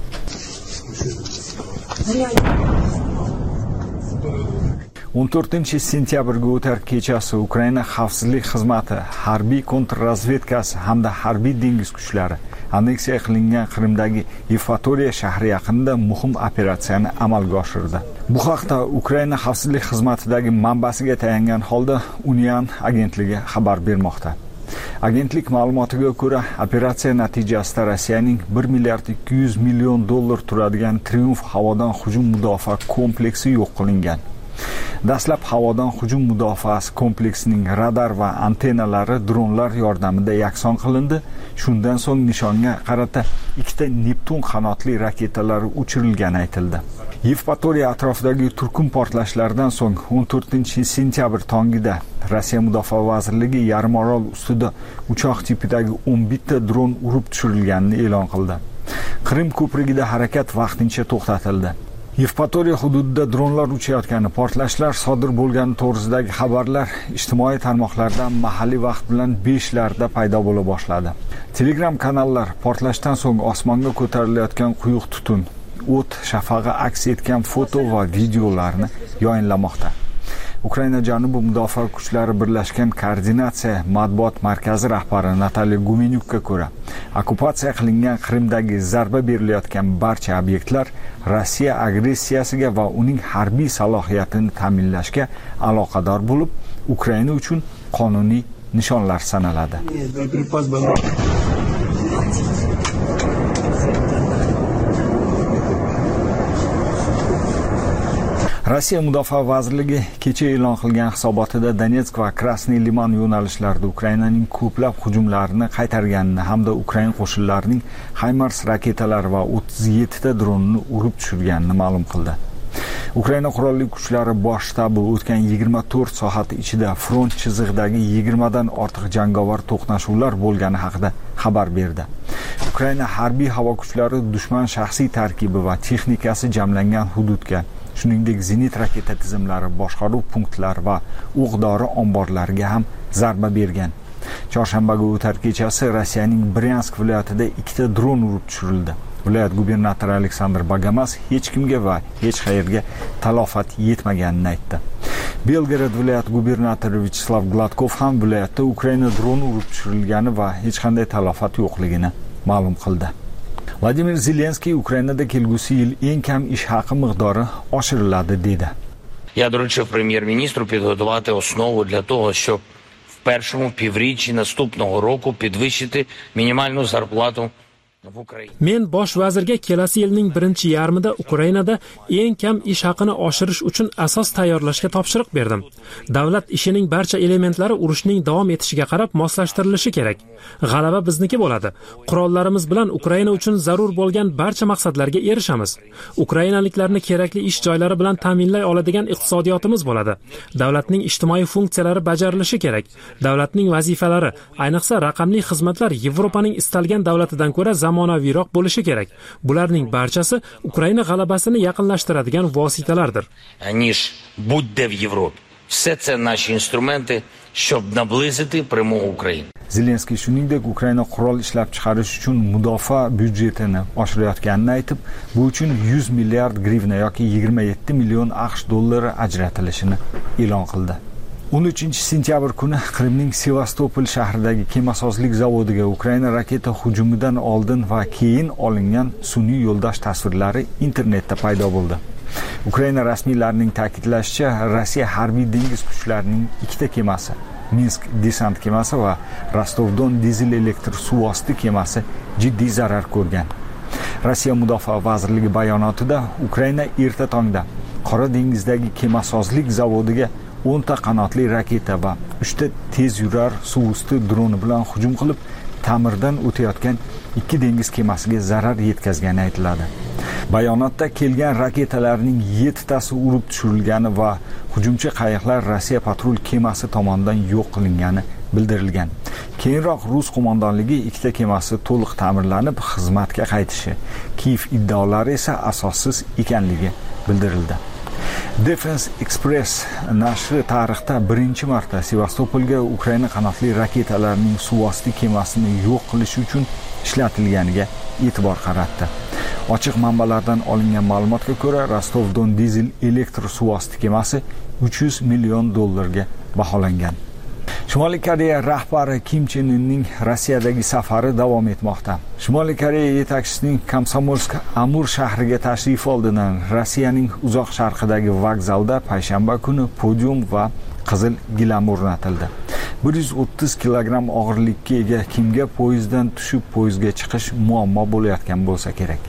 o'n to'rtinchi sentyabrga o'tar kechasi Ukraina xavfsizlik xizmati, harbiy kontrrazvedkasi hamda harbiy dengiz kuchlari anneksiya qilingan Qrimdagi Yevpatoriya shahri yaqinida muhim operatsiyani amalga oshirdi. Bu haqda Ukraina xavfsizlik xizmatidagi manbasiga tayangan holda Union agentligi xabar bermoqda. Agentlik ma'lumotiga ko'ra, operatsiya natijasida Rossiyaning bir milliard ikki yuz million dollar turadigan Triumf havodan hujum mudofaa kompleksi yo'q qilingan. Dastlab havodan hujum mudofaasi kompleksining radar va antennalari dronlar yordamida yakson qilindi. Shundan so'ng nishonga qarata ikkita Neptun qanotli raketalari uchirilgani aytildi. Yevpatoriya atrofidagi turkum portlashlardan so'ng o'n to'rtinchi sentyabr tongida Rossiya Mudofaa vazirligi Yarimorol ustida uchoq tipidagi o'n bitta dron urib tushirilganini e'lon qildi. Qrim ko'prigida harakat vaqtincha to'xtatildi. Yevpatoriya hududida dronlar uchayotgani, portlashlar sodir bo'lgani to'g'risidagi xabarlar ijtimoiy tarmoqlarda mahalliy vaqt bilan besh larda paydo bo'la boshladi. Telegram kanallar portlashdan so'ng osmonga ko'tarilayotgan quyuq tutun, o't shafag'i aks etgan foto va videolarni yayinlamoqda. Ukraina Janubiy mudofaa kuchlari birlashgan koordinatsiya matbuot markazi rahbari Nataliya Gumenyukka ko'ra, okkupatsiya qilingan Qrimdagi zarba berilayotgan barcha obyektlar Rossiya agressiyasiga va uning harbiy salohiyatini ta'minlashga aloqador bo'lib, Ukraina uchun qonuniy nishonlar sanaladi. Rossiya Mudofaa vazirligi kecha e'lon qilgan hisobotida Donetsk va Krasniy Liman yo'nalishlarida Ukrainaning ko'plab hujumlarini qaytarganini hamda Ukraina qo'shinlarining HIMARS raketalari va o'ttiz yettita dronini urib tushirganini ma'lum qildi. Ukraina qurolli kuchlari bosh shtabi o'tgan yigirma to'rt soat ichida front chizig'idagi yigirma dan ortiq jangovar to'qnashuvlar bo'lgani haqida xabar berdi. Ukraina harbiy havo kuchlari dushman shaxsiy tarkibi va texnikasi jamlangan hududga, shuningdek zenit raketa tizimlari, boshqaruv punktlari va o'q-dori omborlariga ham zarba bergan. Chorshanbaga o'tar kechasi Rossiyaning Bryansk viloyatida ikkita dron urib tushirildi. Viloyat gubernatori Aleksandr Bagamas hech kimga va hech qayerga talofat yetmaganini aytdi. Belgorod viloyati gubernatori Vyacheslav Gladkov ham viloyatda Ukraina droni urib tushirilgani va hech qanday talafot yo'qligini ma'lum qildi. Vladimir Zelenskiy Ukrainada kelgusi yil eng kam ish haqi miqdori oshiriladi dedi. Я доручив прем'єр-міністру підготувати основу для того, щоб в першому півріччі наступного року підвищити мінімальну зарплату в Україні. Men bosh vazirga kelasi yilning birinchi yarmida Ukrainada eng kam ish haqini oshirish uchun asos tayyorlashga topshiriq berdim. Davlat ishining barcha elementlari urushning davom etishiga qarab moslashtirilishi kerak. G'alaba bizniki bo'ladi. Qurollarimiz bilan Ukraina uchun zarur bo'lgan barcha maqsadlarga erishamiz. Ukrainaliklarni kerakli ish joylari bilan ta'minlay oladigan iqtisodiyotimiz bo'ladi. Davlatning ijtimoiy funksiyalari bajarilishi kerak. Davlatning vazifalari, ayniqsa raqamli xizmatlar Yevropaning istalgan davlatidan ko'ra zamonaviyroq bo'lishi kerak. Bularning barchasi Ukraina g'alabasini yaqinlashtiradigan vositalardir. Ніж будь-де в Європі. Все це наші інструменти, щоб наблизити перемогу України. Zelenskiy shuningdek Ukraina qurol ishlab chiqarish uchun mudofaa byudjetini oshirayotganini aytib, bu uchun yuz milliard grivna yoki yigirma yetti million AQSh dollari ajratilishini e'lon qildi. o'n uchinchi sentyabr kuni Qrimning Sevastopol shahridagi kemasozlik zavodiga Ukraina raketa hujumidan oldin va keyin olingan sun'iy yo'ldosh tasvirlari internetda paydo bo'ldi. Ukraina rasmiylarining ta'kidlashicha, Rossiya harbiy dengiz kuchlarining ikkita kemasi, Minsk desant kemasi va Rostov-Don dizel elektr suvosti kemasi jiddiy zarar ko'rgan. Rossiya mudofaa vazirligi bayonotida Ukraina erta tongda Qora dengizdagi kemasozlik zavodiga o'nta qanotli raketa va uchta tez yurar suvusti droni bilan hujum qilib, ta'mirdan o'tayotgan ikki dengiz kemasiga zarar yetkazgani aytiladi. Bayonotda kelgan raketalarning yettitasi urib tushirilgani va hujumchi qayiqlar Rossiya patrul kemasi tomonidan yo'q qilingani bildirilgan. Keyinroq Rus qo'mondonligi ikkita kemasi to'liq ta'mirlanib xizmatga qaytishi, Kiev iddaolari esa asossiz ekanligi bildirildi. Defense Express nashri tarixda birinchi marta Sevastopolga Ukraina qanotli raketalarining suvosti kemasini yo'q qilish uchun ishlatilganiga e'tibor qaratdi. Ochiq manbalardan olingan ma'lumotga ko'ra, Rostov-Don dizel elektr suvosti kemasi uch yuz million dollarga baholangan. Shimoliy Koreya rahbari Kim Chen Inning Rossiyadagi safari davom etmoqda. Shimoliy Koreya yetakchisining Komsomolsk-Amur shahriga tashrif oldidan Rossiyaning uzoq sharqidagi vokzalda payshanba kuni podium va qizil gilam o'rnatildi. bir yuz o'ttiz kilogramm og'irlikka ega Kimga poyezddan tushib poyezdga chiqish muammo bo'layotgan bo'lsa kerak.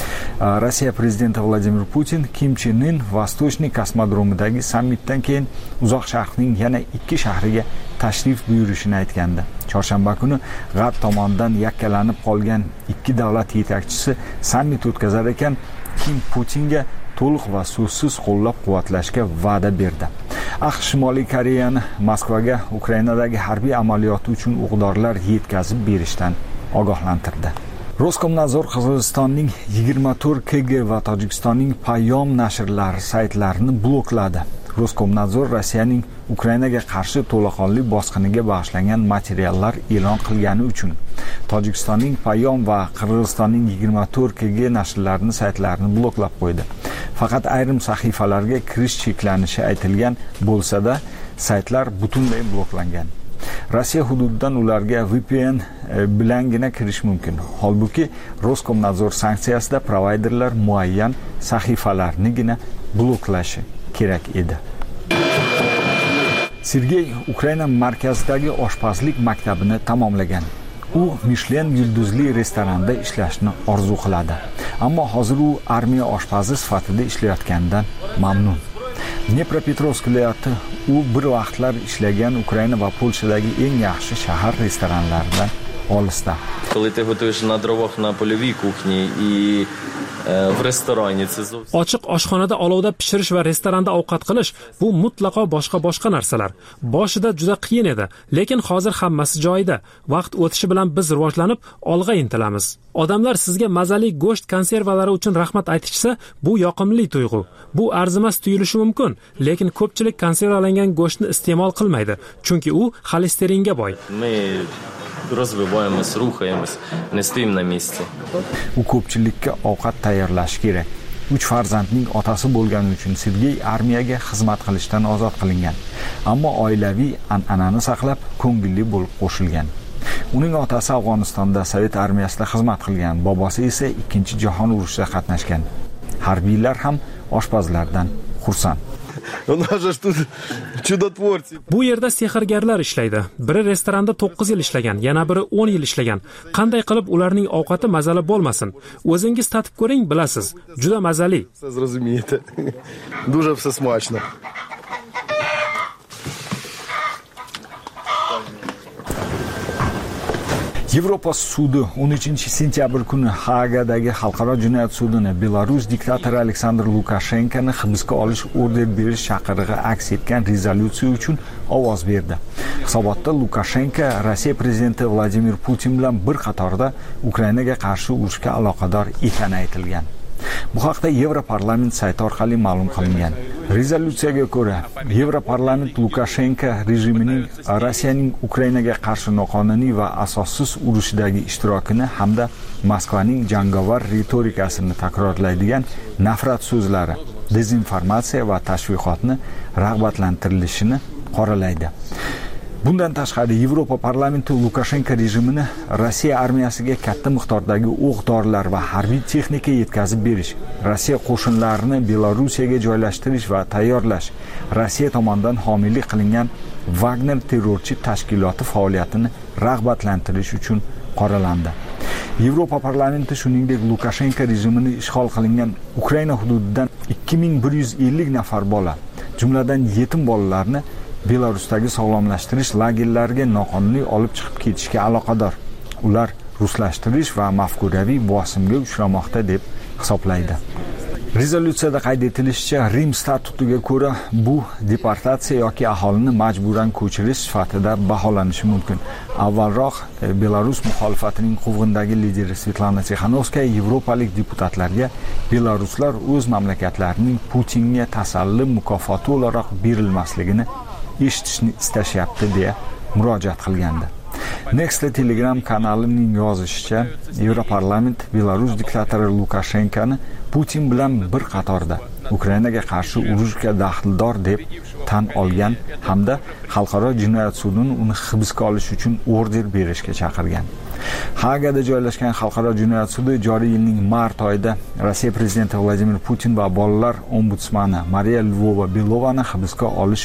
Rossiya prezidenti Vladimir Putin Kim Chen In Vostochniy kosmodromidagi sammitdan keyin uzoq sharqning yana ikki shahriga tashrif buyurishini aytgandi. Chorshanba kuni G'arb tomonidan yakkalanib qolgan ikki davlat yetakchisi sammit o'tkazar ekan, Kim Putinga to'liq va so'zsiz qo'llab-quvvatlashga va'da berdi. AQSh Shimoliy Koreyani Moskvaga Ukrainadagi harbiy amaliyoti uchun o'q-dorilar yetkazib berishdan ogohlantirdi. Roskomnadzor Qirg'izistonning yigirma to'rt K G va Tojikistonning Payyom nashrlari saytlarini blokladi. Roskomnadzor Rossiyaning Ukrainaga qarshi to'laqonli bosqiniga bag'ishlangan materiallar e'lon qilgani uchun Tojikistonning Payyom va Qirg'izistonning yigirma to'rt K G nashrlarining saytlarini bloklab qo'ydi. Faqat ayrim sahifalarga kirish cheklanishi aytilgan bo'lsa-da, saytlar butunlay bloklangan. Rossiya hududidan ularga V P N bilangina kirish mumkin. Holbuki Roskomnadzor sanksiyasida provayderlar muayyan sahifalarnigina bloklashi kerak edi. Sergey Ukraina markazidagi oshpazlik maktabini tamomlagan. U Michelin yulduzli restoranda ishlashni orzu qiladi. Ammo hozir u armiya oshpazi sifatida ishlayotganidan mamnun. Dnepropetrovsk viloyati u bir vaqtlar ishlagan Ukraina va Polshadagi eng yaxshi shahar restoranlaridan olisda. Коли ти готуєш на дровах на польовій кухні і в restorani ochiq oshxonada olovda pishirish va restoranda ovqat qilish bu mutlaqo boshqa boshqa narsalar. Boshida juda qiyin edi, lekin hozir hammasi joyida. Vaqt o'tishi bilan biz rivojlanib, olg'a intilamiz. Odamlar sizga mazali go'sht konservalari uchun rahmat aytishsa, bu yoqimli tuyg'u. Bu arzimas tuyulishi mumkin, lekin ko'pchilik konservalangan go'shtni iste'mol qilmaydi, chunki u xolesteringa boy. Развиваемся, рухаемся, не стоим на месте. U ko'pchilikka ovqat tayyorlash kerak. uch farzandning otasi bo'lgani uchun Sergey armiyaga xizmat qilishdan ozod qilingan, ammo oilaviy an'anani saqlab ko'ngilli bo'lib qo'shilgan. Uning otasi Afg'onistonda Sovet armiyasida xizmat qilgan, bobosi esa ikkinchi jahon urushida qatnashgan. Harbiylar ham oshpazlardan xursand. Bu yerda sehrgarlar ishlaydi. Biri restoranda to'qqiz yil ishlagan, yana biri o'n yil ishlagan. Qanday qilib ularning ovqati mazali bo'lmasin? O'zingiz tatib ko'ring, bilasiz. Juda mazali. Дуже все смачно. Yevropa sudi o'n uchinchi sentyabr kuni Hagadagi xalqaro jinoyat sudini Belarus diktatori Aleksandr Lukashenkoni hibsga olish order berish chaqirig'i aks etgan rezolyutsiya uchun ovoz berdi. Hisobotda Lukashenko Rossiya prezidenti Vladimir Putin bilan bir qatorda Ukrainaga qarshi urushga aloqador ekani aytilgan. Bu haqda Yevroparlament sayti orqali ma'lum qilingan. Rezolyutsiyaga ko'ra, Yevroparlament Lukashenko rejimining Rossiyaning Ukrainaga qarshi noqonuniy va asossiz urushdagi ishtirokini hamda Moskvaning jangovar ritorikasini takrorlaydigan nafrat so'zlari, dezinformatsiya va tashviqotni rag'batlantirilishini qoralaydi. Bundan tashqari Yevropa parlamenti Lukashenko rejimini Rossiya armiyasiga katta miqdordagi o'q-dorilar va harbiy texnika yetkazib berish, Rossiya qo'shinlarini Belorussiyaga joylashtirish va tayyorlash, Rossiya tomonidan homiylik qilingan Wagner terrorchi tashkiloti faoliyatini rag'batlantirish uchun qoralandi. Yevropa parlamenti shuningdek Lukashenko rejimini ishg'ol qilingan Ukraina hududidan ikki ming bir yuz ellik nafar bola, jumladan yetim bolalarni Belarusdagi sog'lomlashtirish lagerlariga noqonuniy olib chiqib ketishga aloqador. Ular ruslashtirish va mafkuraviy bosimga uchramoqda deb hisoblaydi. Rezolyutsiyada qayd etilishicha, Rim statutiga ko'ra bu deportatsiya yoki aholini majburan ko'chirish sifatida baholanishi mumkin. Avvalroq Belarus muxolifatining quvg'indagi lideri Svetlana Tixanovskaya yevropalik deputatlarga belaruslar o'z mamlakatlarining Putinga tasalli mukofoti o'laroq berilmasligini eshitishni istashyapti deya murojaat qilgandi. Next Telegram kanalining yozishicha, Yevroparlament Belarus diktatori Lukashenkoni Putin bilan bir qatorda Ukrainaga qarshi urushga daxldor deb tan olgan hamda xalqaro jinoyat sudini uni hibsga olish uchun order berishga chaqirgan. Hagada joylashgan xalqaro jinoyat sudi joriy yilning mart oyida Rossiya prezidenti Vladimir Putin va bolalar ombudsmani Mariya Lvova-Belovani hibsga olish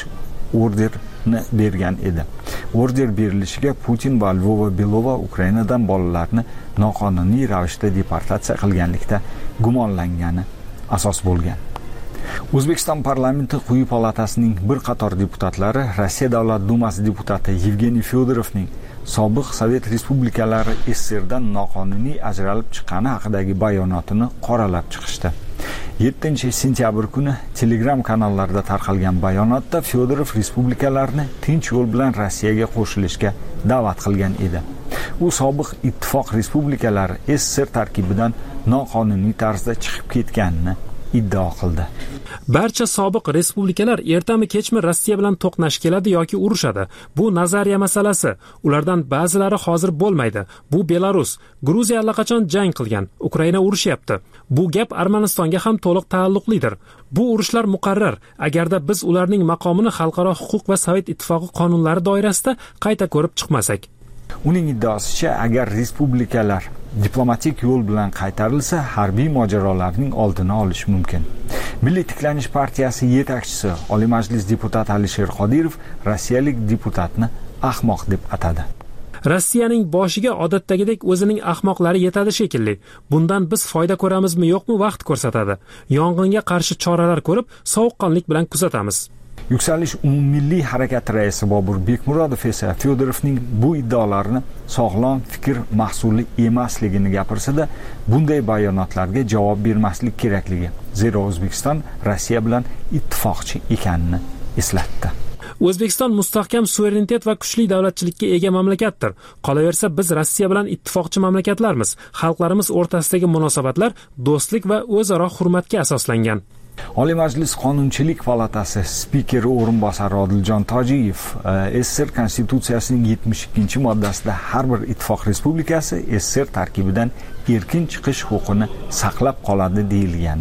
orderni bergan edi. Order berilishiga Putin va Lvova-Belova Ukrainadan bolalarni noqonuniy ravishda deportatsiya qilganlikda gumonlangani asos bo'lgan. O'zbekiston parlamenti quyi palatasining bir qator deputatlari Rossiya Davlat dumasi deputati Yevgeniy Fyodorovning sobiq Sovet respublikalari S S R dan noqonuniy ajralib chiqqani haqidagi bayonotini qoralab chiqishdi. yettinchi sentyabr kuni Telegram kanallarida tarqalgan bayonotda Fyodorov respublikalarni tinch yo'l bilan Rossiyaga qo'shilishga da'vat qilgan edi. U sobiq ittifoq respublikalari S S R tarkibidan noqonuniy tarzda chiqib ketganini iddao qildi. Barcha sobiq respublikalar ertami kechmi Rossiya bilan to'qnash keladi yoki urushadi. Bu nazariya masalasi. Ulardan ba'zilari hozir bo'lmaydi. Bu Belarus, Gruziya allaqachon jang qilgan, Ukraina urushyapti. Bu gap Armanistonga ham to'liq taalluqlidir. Bu urushlar muqarrar. Agarda biz ularning maqomini xalqaro huquq va Sovet ittifoqi qonunlari doirasida qayta ko'rib chiqmasak. Uning iddaosicha, agar respublikalar diplomatik yo'l bilan qaytarilsa, harbiy mojarolarning oldini olish mumkin. Milliy tiklanish partiyasi yetakchisi Oliy Majlis deputati Alisher Qodirov rossiyalik deputatni ahmoq deb atadi. Rossiyaning boshiga odatdagidek o'zining ahmoqlari yetadi shekilli. Bundan biz foyda ko'ramizmi yo'qmi vaqt ko'rsatadi. Yong'inga qarshi choralar ko'rib, sovuqqonlik bilan kuzatamiz. Yuksalish umummilliy harakati raisi Bobur Bekmurodov esa Fyodorovning bu iddaolarini sog'lom fikr mahsuli emasligini gapirsa-da, bunday bayonotlarga javob bermaslik kerakligi, zero O'zbekiston Rossiya bilan ittifoqchi ekanini eslatdi. O'zbekiston mustahkam suverenitet va kuchli davlatchilikka ega mamlakatdir. Qolaversa, biz Rossiya bilan ittifoqchi mamlakatlarmiz. Xalqlarimiz o'rtasidagi munosabatlar do'stlik va o'zaro hurmatga asoslangan. Oliy Majlis Qonunchilik palatasi spikeri o'rinbosari Odiljon Tojiyev S S R konstitutsiyasining yetmish ikkinchi moddasida har bir ittifoq respublikasi S S R tarkibidan erkin chiqish huquqini saqlab qoladi deyilganini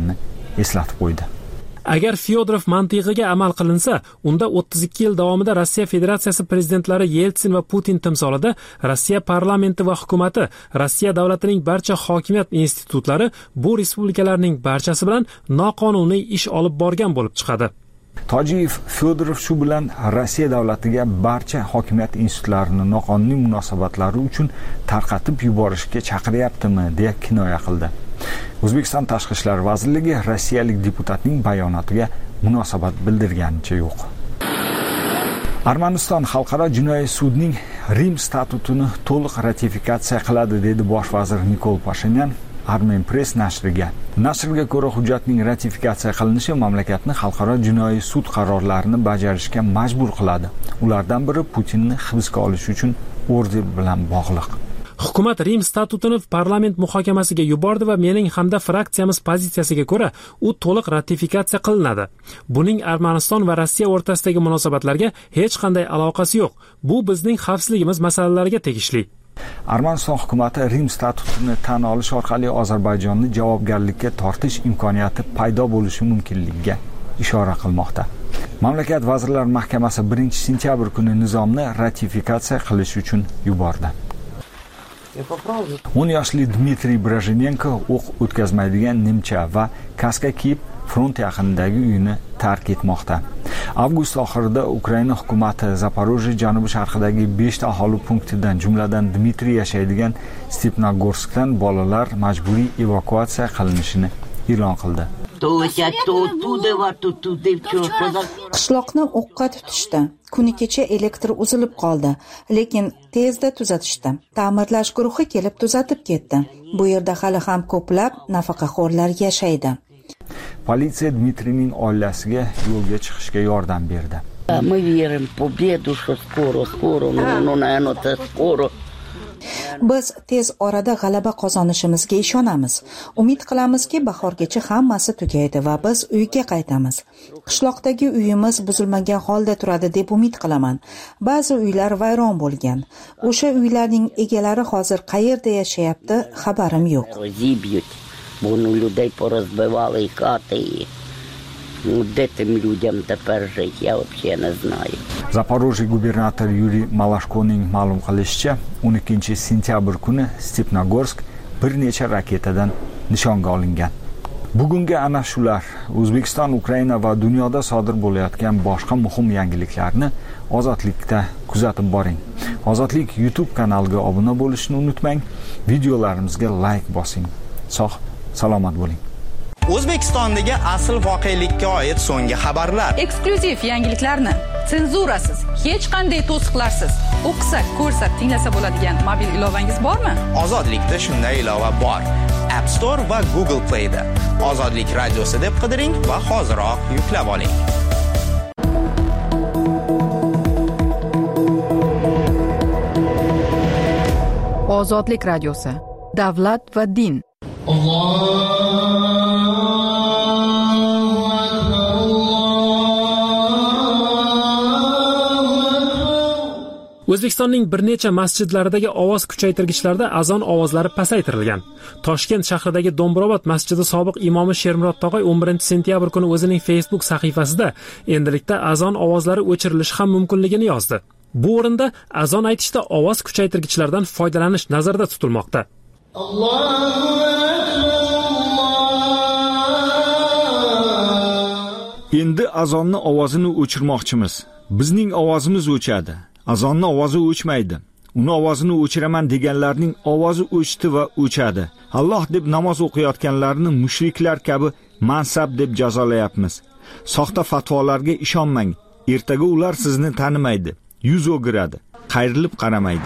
eslatib qo'ydi. Agar Fyodorov mantig'iga amal qilinsa, unda o'ttiz ikki yil davomida Rossiya Federatsiyasi prezidentlari Yeltsin va Putin timsolida Rossiya parlamenti va hukumati, Rossiya davlatining barcha hokimiyat institutlari bu respublikalarning barchasi bilan noqonuniy ish olib borgan bo'lib chiqadi. Tojiyev Fyodorov shu bilan Rossiya davlatiga barcha hokimiyat institutlarini noqonuniy munosabatlari uchun tarqatib yuborishga chaqiryaptimi deya kinoya qildi. O'zbekiston Tashqi ishlar vazirligi rossiyalik deputatning bayonotiga munosabat bildirganicha yo'q. Armaniston xalqaro jinoiy sudning Rim statutini to'liq ratifikatsiya qiladi dedi bosh vazir Nikol Pashinyan Armen Press nashriga. Nashrga ko'ra hujjatning ratifikatsiya qilinishi mamlakatni xalqaro jinoiy sud qarorlarini bajarishga majbur qiladi. Ulardan biri Putinni hibsga olish uchun order bilan bog'liq. Hukumat Rim statutini parlament muhokamasiga yubordi va mening hamda fraksiyamiz pozitsiyasiga ko'ra u to'liq ratifikatsiya qilinadi. Buning Armaniston va Rossiya o'rtasidagi munosabatlarga hech qanday aloqasi yo'q. Bu bizning xavfsizligimiz masalalariga tegishli. Armaniston hukumati Rim statutini tan olish orqali Ozarbayjonni javobgarlikka tortish imkoniyati paydo bo'lishi mumkinligiga ishora qilmoqda. Mamlakat vazirlar mahkamasi birinchi sentyabr kuni nizomni ratifikatsiya qilish uchun yubordi. o'n yoshli Dmitriy Brajinenko o'q o'tkazmaydigan nimcha va kaska kiyib front yaqinidagi uyini tark etmoqda. Avgust oxirida Ukraina hukumati Zaporojye janubi-sharqidagi besh ta aholi punktidan, jumladan Dmitriy yashaydigan Stepnogorskdan bolalar majburiy evakuatsiya qilinishini e'lon qildi. Qishloqni o'qqa tutishdi. Kuni kecha elektr uzilib qoldi, lekin tezda tuzatishdi. Ta'mirlash guruhi kelib tuzatib ketdi. Bu yerda hali ham ko'plab nafaqaxo'rlar yashaydi. Politsiya Dmitriyning oilasiga yo'lga chiqishga yordam berdi. Мы верим в победу, что скоро, скоро, ну, наверное, скоро. Biz tez orada g'alaba qozonishimizga ishonamiz. Umid qilamizki, bahorgacha hammasi tugaydi va biz uyga qaytamiz. Qishloqdagi uyimiz buzilmagan holda turadi deb umid qilaman. Ba'zi uylar vayron bo'lgan. O'sha uylarning egalari hozir qayerda yashayapti, xabarim yo'q. Воно людей порозбивали і хати, і ну, де тим людям тепер жити, я взагалі не знаю. Zaporojye gubernatori Yuriy Malashkoning ma'lum qilishicha, o'n ikkinchi sentyabr kuni Stepnogorsk bir necha raketadan nishonga olingan. Bugungi ana shular O'zbekiston, Ukraina va dunyoda sodir bo'layotgan boshqa muhim yangiliklarni Ozodlikda kuzatib boring. Ozodlik YouTube kanaliga obuna bo'lishni unutmang, videolarimizga like bosing. Sog' salomat bo'ling. O'zbekistondagi asl voqelikka oid so'nggi xabarlar. Eksklyuziv yangiliklarni senzurasiz, hech qanday to'siqlarsiz o'qisak, ko'rsak, tinglasa bo'ladigan mobil ilovangiz bormi? Ozodlikda shunday ilova bor. App Store va Google Play da. Ozodlik radiosi deb qidiring va hoziroq yuklab oling. Ozodlik radiosi. Davlat va din. O'zbekistonning bir necha masjidlaridagi ovoz kuchaytirgichlarda azon ovozlari pasaytirilgan. Toshkent shahridagi Do'mbrobod masjidi sobiq imomi Shermurod Tog'ay o'n birinchi sentyabr kuni o'zining Facebook sahifasida endilikda azon ovozlari o'chirilishi ham mumkinligini yozdi. Bu o'rinda azon aytishda ovoz kuchaytirgichlardan foydalanish nazarda tutilmoqda. Endi azonni ovozini o'chirmoqchimiz. Bizning ovozimiz o'chadi. Azonni ovozi o'chmaydi. Uni ovozini o'chiraman deganlarning ovozi o'chdi va o'chadi. Alloh deb namoz o'qiyotganlarni mushriklar kabi mansab deb jazolayapmiz. Soxta fatvolarga ishonmang. Ertaga ular sizni tanimaydi, yuz o'giradi, qayrilib qaramaydi.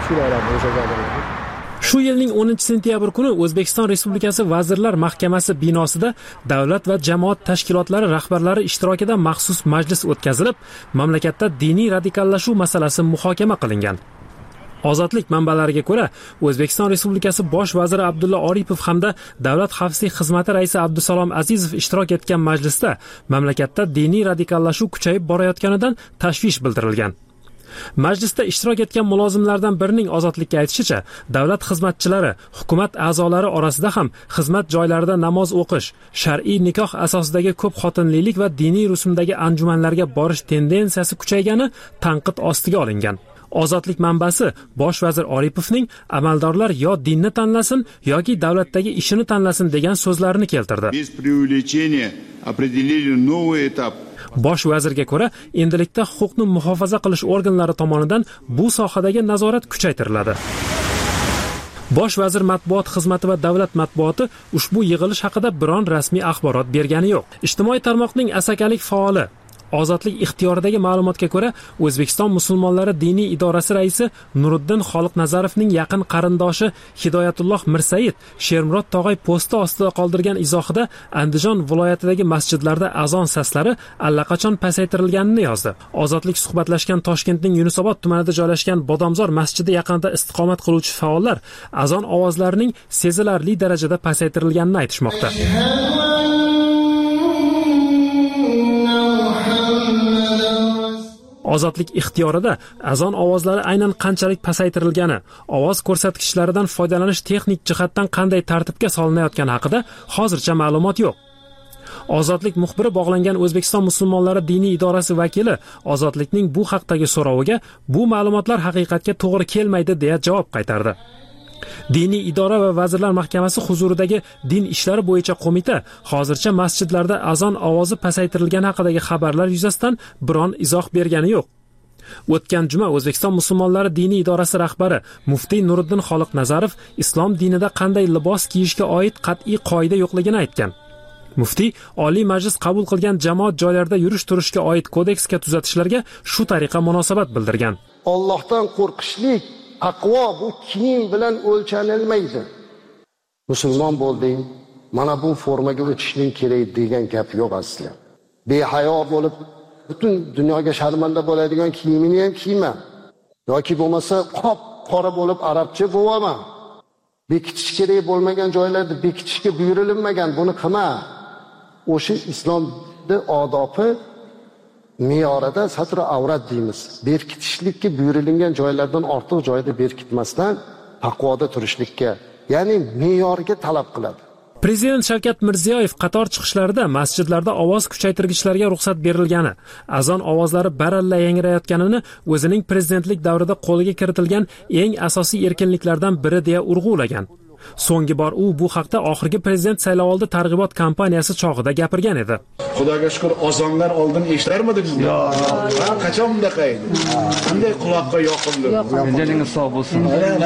Shu yilning o'ninchi sentyabr kuni O'zbekiston Respublikasi Vazirlar Mahkamasi binosida davlat va jamoat tashkilotlari rahbarlari ishtirokida maxsus majlis o'tkazilib, mamlakatda diniy radikallashuv masalasi muhokama qilingan. Ozodlik manbalariga ko'ra, O'zbekiston Respublikasi Bosh vaziri Abdulla Oripov hamda Davlat xavfsizlik xizmati raisi Abdusalom Azizov ishtirok etgan majlisda mamlakatda diniy radikallashuv kuchayib borayotganidan tashvish bildirilgan. Majlisda ishtirok etgan mulozimlardan birining ozodlikka aytishicha, davlat xizmatchilari, hukumat a'zolari orasida ham xizmat joylarida namoz o'qish, shar'iy nikoh asosidagi ko'p xotinlilik va diniy rusumdagi anjumanlarga borish tendensiyasi kuchaygani tanqid ostiga olingan. Ozodlik manbasi bosh vazir Oripovning amaldorlar yo dinni tanlasin yoki davlatdagi ishini tanlasin degan so'zlarini keltirdi. Без преувеличения определили новый этап. Bosh vazirga ko'ra, endilikda huquqni muhofaza qilish organlari tomonidan bu sohadagi nazorat kuchaytiriladi. Bosh vazir matbuot xizmati va davlat matbuoti ushbu yig'ilish haqida biron rasmiy axborot bergani yo'q. Ijtimoiy tarmoqning asakalik faoli Ozodlik ixtiyoridagi ma'lumotga ko'ra, O'zbekiston musulmonlari diniy idorasi raisi Nuriddin Xoliqnazarovning yaqin qarindoshi Hidoyatulloh Mirsaid Shermurod tog'ay posti ostida qoldirgan izohida Andijon viloyatidagi masjidlarda azon saslari allaqachon pasaytirilganini yozdi. Ozodlik suhbatlashgan Toshkentning Yunusobod tumanida joylashgan Bodomzor masjidi yaqinida istiqomat qiluvchi faollar azon ovozlarining sezilarli darajada pasaytirilganini aytishmoqda. Ozodlik ixtiyorida azon ovozlari aynan qanchalik pasaytirilgani, ovoz ko'rsatkichlaridan foydalanish texnik jihatdan qanday tartibga solinayotgani haqida hozircha ma'lumot yo'q. Ozodlik muxbiri bog'langan O'zbekiston musulmonlari diniy idorasi vakili Ozodlikning bu haqdagi so'roviga bu ma'lumotlar haqiqatga to'g'ri kelmaydi deya javob qaytardi. Diniy idora va vazirlar mahkamasi huzuridagi din ishlari bo'yicha qo'mita hozircha masjidlarda azon ovozi pasaytirilgani haqidagi xabarlar yuzasidan biron izoh bergani yo'q. O'tgan juma O'zbekiston musulmonlari diniy idorasi rahbari muftiy Nuriddin Xoliqnazarov islom dinida qanday libos kiyishga oid qat'iy qoida yo'qligini aytgan. Muftiy Oliy Majlis qabul qilgan jamoat joylarida yurish-turishga oid kodeksga tuzatishlarga shu tariqa munosabat bildirgan. Allohdan qo'rqishlik Taqvo bu kiyim bilan o'lchanilmaydi. Musulmon bo'lding, mana bu formaga o'tishning kerak degan gap yo'q asli. Behayo bo'lib, butun dunyoga sharmanda bo'ladigan kiyimini ham kiyma. Yoki bo'lmasa qop qora bo'lib arabcha bo'lma. Bekitish kerak bo'lmagan joylarda bekitishga buyurilmagan, buni qilma. O'sha islomda odobi me'yorida satr avrat deymiz. Berkitishlikka buyurilgan joylardan ortiq joyda berkitmasdan taqvoda turishlikka, ya'ni me'yorga talab qiladi. Prezident Shavkat Mirziyoyev qator chiqishlarida masjidlarda ovoz kuchaytirgichlarga ruxsat berilgani, azon ovozlari baralla yangrayotganini o'zining prezidentlik davrida qo'lga kiritilgan eng asosiy erkinliklardan biri deya urg'ulagan. So'nggi bor u bu haqda oxirgi prezident saylovoldi targ'ibot kampaniyasi chog'ida gapirgan edi. Xudoga shukr, azonlar oldin eshitarmidingiz? Yo'q. Ha, qachon bunaqa edi? Qanday quloqqa yoqimli. Joningiz sog' bo'lsin.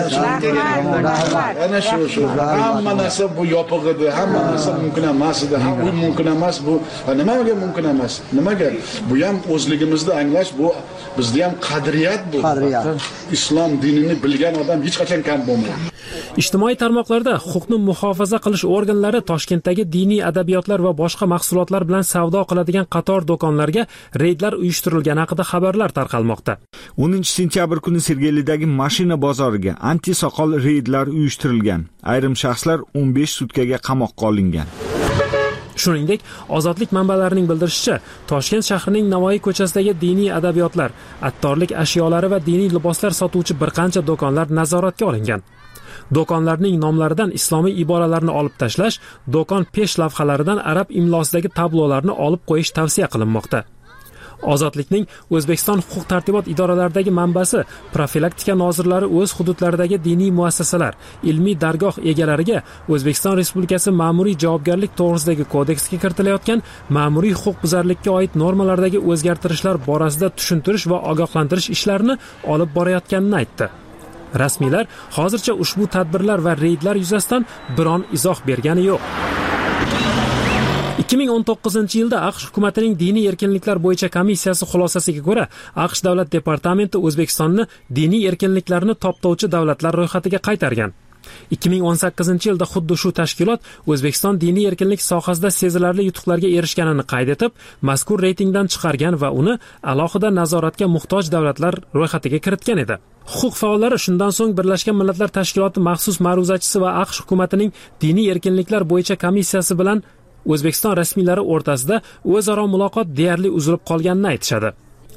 Ana shu shu. Hamma narsa bu yopiq edi, hamma narsa mumkin emas edi. Ha, u mumkin emas, bu nimaga mumkin emas? Nimaga? Bu ham o'zligimizni anglash, bu bizda ham qadriyat bu. Qadriyat. Islom dinini bilgan odam hech qachon kam bo'lmaydi. Ijtimoiy tarmoqlarda huquqni muhofaza qilish organlari Toshkentdagi diniy adabiyotlar va boshqa mahsulotlar bilan savdo qiladigan qator do'konlarga reydlar uyushtirilgani haqida xabarlar tarqalmoqda. o'ninchi sentyabr kuni Sergelidagi mashina bozoriga anti-soqol reydlar uyushtirilgan. Ayrim shaxslar o'n besh sutkaga qamoqqa olingan. Shuningdek, Ozodlik manbalarining bildirishicha, Toshkent shahrining Navoiy ko'chasidagi diniy adabiyotlar, attorlik ashyolari va diniy liboslar sotuvchi bir qancha do'konlar nazoratga olingan. Do'konlarning nomlaridan islomiy iboralarni olib tashlash, do'kon pesh lavhalaridan arab imlosidagi tablolarni olib qo'yish tavsiya qilinmoqda. Ozodlikning O'zbekiston huquq tartibot idoralaridagi manbasi profilaktika nozirlari o'z hududlaridagi diniy muassasalar, ilmiy dargoh egalariga O'zbekiston Respublikasi ma'muriy javobgarlik to'g'risidagi kodeksga kiritilayotgan ma'muriy huquqbuzarlikka oid normalardagi o'zgartirishlar borasida tushuntirish va ogohlantirish ishlarini olib borayotganini aytdi. Rasmiylar hozircha ushbu tadbirlar va reydlar yuzasidan biron izoh bergani yo'q. ikki ming o'n to'qqizinchi yilda AQSh hukumatining diniy erkinliklar bo'yicha komissiyasi xulosasiga ko'ra, AQSh davlat departamenti O'zbekistonni diniy erkinliklarni toptovchi davlatlar ro'yxatiga qaytargan. ikki ming o'n sakkizinchi yilda xuddi shu tashkilot O'zbekiston diniy erkinlik sohasida sezilarli yutuqlarga erishganini qayd etib, mazkur reytingdan chiqargan va uni alohida nazoratga muhtoj davlatlar ro'yxatiga kiritgan edi. Huquq faollari shundan so'ng Birlashgan Millatlar Tashkiloti maxsus ma'ruzachisi va AQSh hukumatining diniy erkinliklar bo'yicha komissiyasi bilan O'zbekiston rasmiylari o'rtasida o'zaro muloqot deyarli uzilib qolganini aytishadi.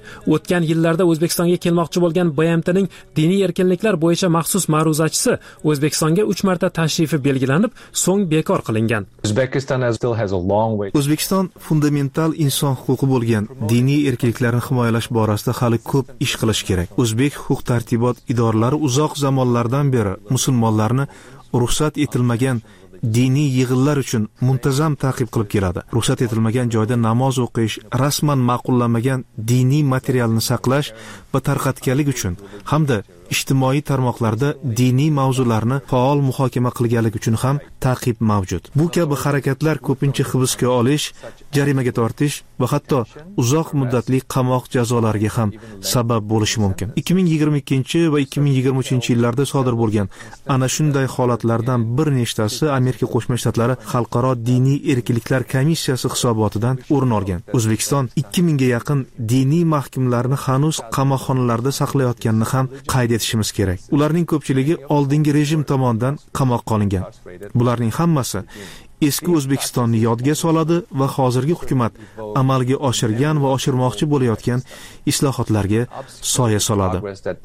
O'tgan yillarda O'zbekistonga kelmoqchi bo'lgan B M T'ning diniy erkinliklar bo'yicha maxsus ma'ruzachisi O'zbekistonga uch marta tashrifi belgilanib, so'ng bekor qilingan. O'zbekiston fundamental inson huquqi bo'lgan diniy erkinliklarni himoyalash borasida hali ko'p ish qilish kerak. O'zbek huquq-tartibot idoralari uzoq zamonlardan beri musulmonlarni ruxsat etilmagan diniy yig'inlar uchun muntazam ta'qib qilib keladi. Ruxsat etilmagan joyda namoz o'qish, rasman ma'qullanmagan diniy materialni saqlash va tarqatganlik uchun hamda ijtimoiy tarmoqlarda diniy mavzularni faol muhokama qilganlik uchun ham ta'qib mavjud. Bu kabi harakatlar ko'pincha hibsga olish, jarimaga tortish va hatto uzoq muddatli qamoq jazolariga ham sabab bo'lishi mumkin. ikki ming yigirma ikkinchi va ikki ming yigirma uchinchi yillarda sodir bo'lgan ana shunday holatlardan bir nechtasi Amerika Qo'shma Shtatlari Xalqaro diniy erkinliklar komissiyasi hisobotidan o'rin olgan. O'zbekiston ikki mingga yaqin diniy mahkumlarni hanuz qamoqxonalarda saqlayotganini ham qayd etishimiz kerak. Ularning ko'pchiligi oldingi rejim tomonidan qamoqqa olingan. Bularning hammasi eski O'zbekistonni yodga soladi va hozirgi hukumat amalga oshirgan va oshirmoqchi bo'layotgan islohotlarga soya soladi.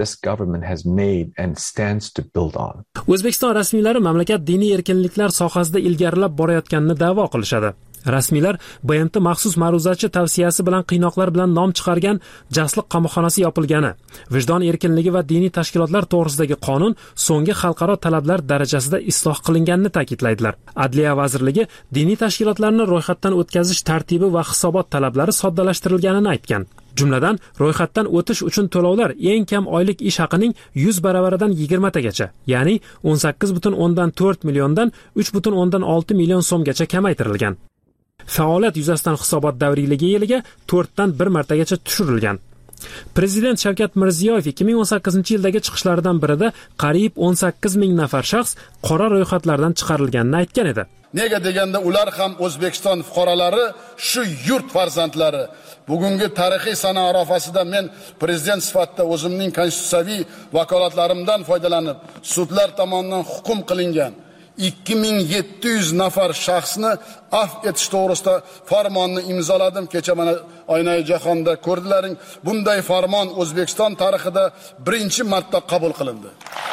O'zbekiston rasmiylari mamlakat diniy erkinliklar sohasida ilgarilab borayotganini da'vo qilishadi. Rasmiylar B M T maxsus ma'ruzachi tavsiyasi bilan qiynoqlar bilan nom chiqargan Jasliq qamoqxonasi yopilgani, vijdon erkinligi va diniy tashkilotlar to'g'risidagi qonun so'nggi xalqaro talablar darajasida isloh qilinganini ta'kidlaydilar. Adliya vazirligi diniy tashkilotlarni ro'yxatdan o'tkazish tartibi va hisobot talablari soddalashtirilganini aytgan. Jumladan, ro'yxatdan o'tish uchun to'lovlar eng kam oylik ish haqining yuz baravaridan yigirma tagacha, ya'ni o'n sakkiz butun o'ndan to'rt milliondan uch butun o'ndan olti million so'mgacha kamaytirilgan. Faoliyat yuzasidan hisobot davriyligi yiliga to'rtdan bir martagacha tushirilgan. Prezident Shavkat Mirziyoyev ikki ming o'n sakkizinchi yildagi chiqishlaridan birida qariyb o'n sakkiz ming nafar shaxs qora ro'yxatlardan chiqarilganini aytgan edi. Nega deganda ular ham O'zbekiston fuqarolari, shu yurt farzandlari. Bugungi tarixiy sana arafasida men prezident sifatida o'zimning konstitutsiyaviy vakolatlarimdan foydalanib, sudlar tomonidan hukm qilingan ikki ming yetti yuz nafar shaxsni afv etish to'g'risida farmonni imzoladim. Kecha mana Oynai jahonda ko'rdilaring. Bunday farmon O'zbekiston tarixida birinchi marta qabul qilindi.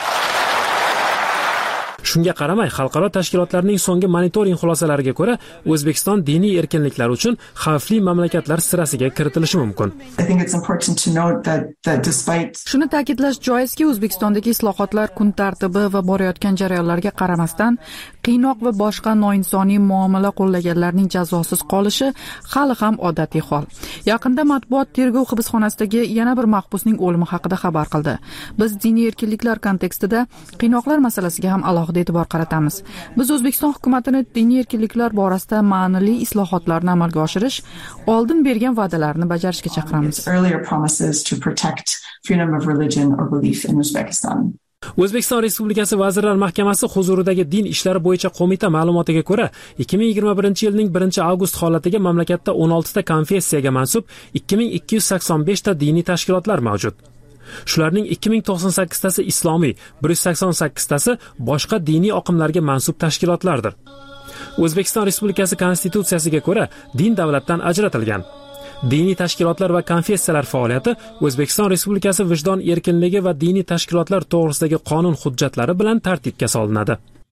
Shunga qaramay, xalqaro tashkilotlarning so'nggi monitoring xulosalariga ko'ra, O'zbekiston diniy erkinliklar uchun xavfli mamlakatlar sirasiga kiritilishi mumkin. Shuni ta'kidlash joizki, O'zbekistondagi islohotlar kun tartibi va borayotgan jarayonlarga qaramasdan qiynoq va boshqa noinsoniy muomala qo'llaganlarning jazosiz qolishi hali ham odatiy hol. Yaqinda matbuot tergov hibsxonasidagi yana bir mahbusning o'limi haqida xabar qildi. Biz diniy erkinliklar kontekstida qiynoqlar masalasiga ham alohida e'tibor qaratamiz. Biz O'zbekiston hukumatini diniy erkinliklar borasida ma'nili islohotlarni amalga oshirish, oldin bergan va'dalarni bajarishga chaqiramiz. O'zbekiston Respublikasi Vazirlar Mahkamasi huzuridagi din ishlari bo'yicha qo'mita ma'lumotiga ko'ra, ikki ming yigirma birinchi yilning birinchi avgust holatiga mamlakatda o'n oltita konfessiyaga mansub ikki ming ikki yuz sakson besh ta diniy tashkilotlar mavjud. Shularning ikki ming to'qson sakkiz tasi islomiy, bir yuz sakson sakkiz tasi boshqa diniy oqimlarga mansub tashkilotlardir. O'zbekiston Respublikasi Konstitutsiyasiga ko'ra din davlatdan ajratilgan. Diniy tashkilotlar va konfessiyalar faoliyati O'zbekiston Respublikasi vijdon erkinligi va diniy tashkilotlar to'g'risidagi qonun hujjatlari bilan tartibga solinadi.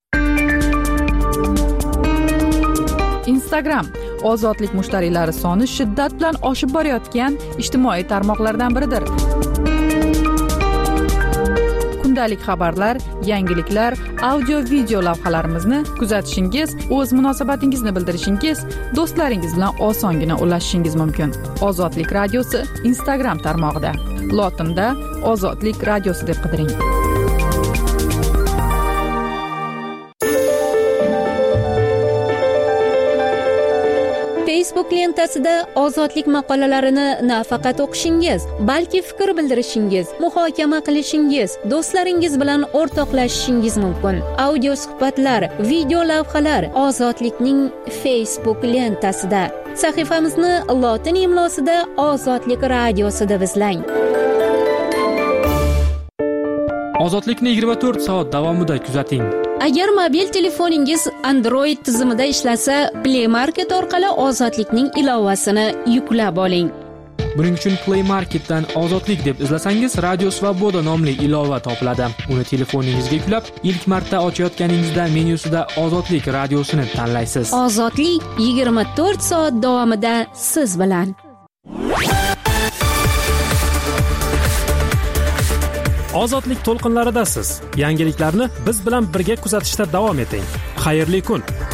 Instagram ozodlik mushtariylari soni shiddat bilan oshib borayotgan ijtimoiy tarmoqlardan biridir. Kundalik xabarlar, yangiliklar, audio-video lavhalarimizni kuzatishingiz, o'z munosabatingizni bildirishingiz, do'stlaringiz bilan osongina ulashishingiz mumkin. Ozodlik radiosi Instagram tarmog'ida. Lotinda Ozodlik radiosi deb qidiring. Facebook lentasida ozodlik maqolalarini nafaqat o'qishingiz, balki fikr bildirishingiz, muhokama qilishingiz, do'stlaringiz bilan o'rtoqlashishingiz mumkin. Audio suhbatlar, video lavhalar Ozodlikning Facebook lentasida. Sahifamizni lotin imlosida Ozodlik radiosi deb izlang. Ozodlikni yigirma to'rt soat davomida kuzating. Agar mobil telefoningiz Android tizimida ishlasa, Play Market orqali Ozodlikning ilovasini yuklab oling. Buning uchun Play Marketdan Ozodlik deb izlasangiz, Radio Svoboda nomli ilova topiladi. Uni telefoningizga yuklab, ilk marta ochayotganingizda menyusida Ozodlik radiosini tanlaysiz. Ozodlik yigirma to'rt soat davomida siz bilan. Ozodlik to'lqinlaridasiz. Yangiliklarni biz bilan birga kuzatishda davom eting. Xayrli kun.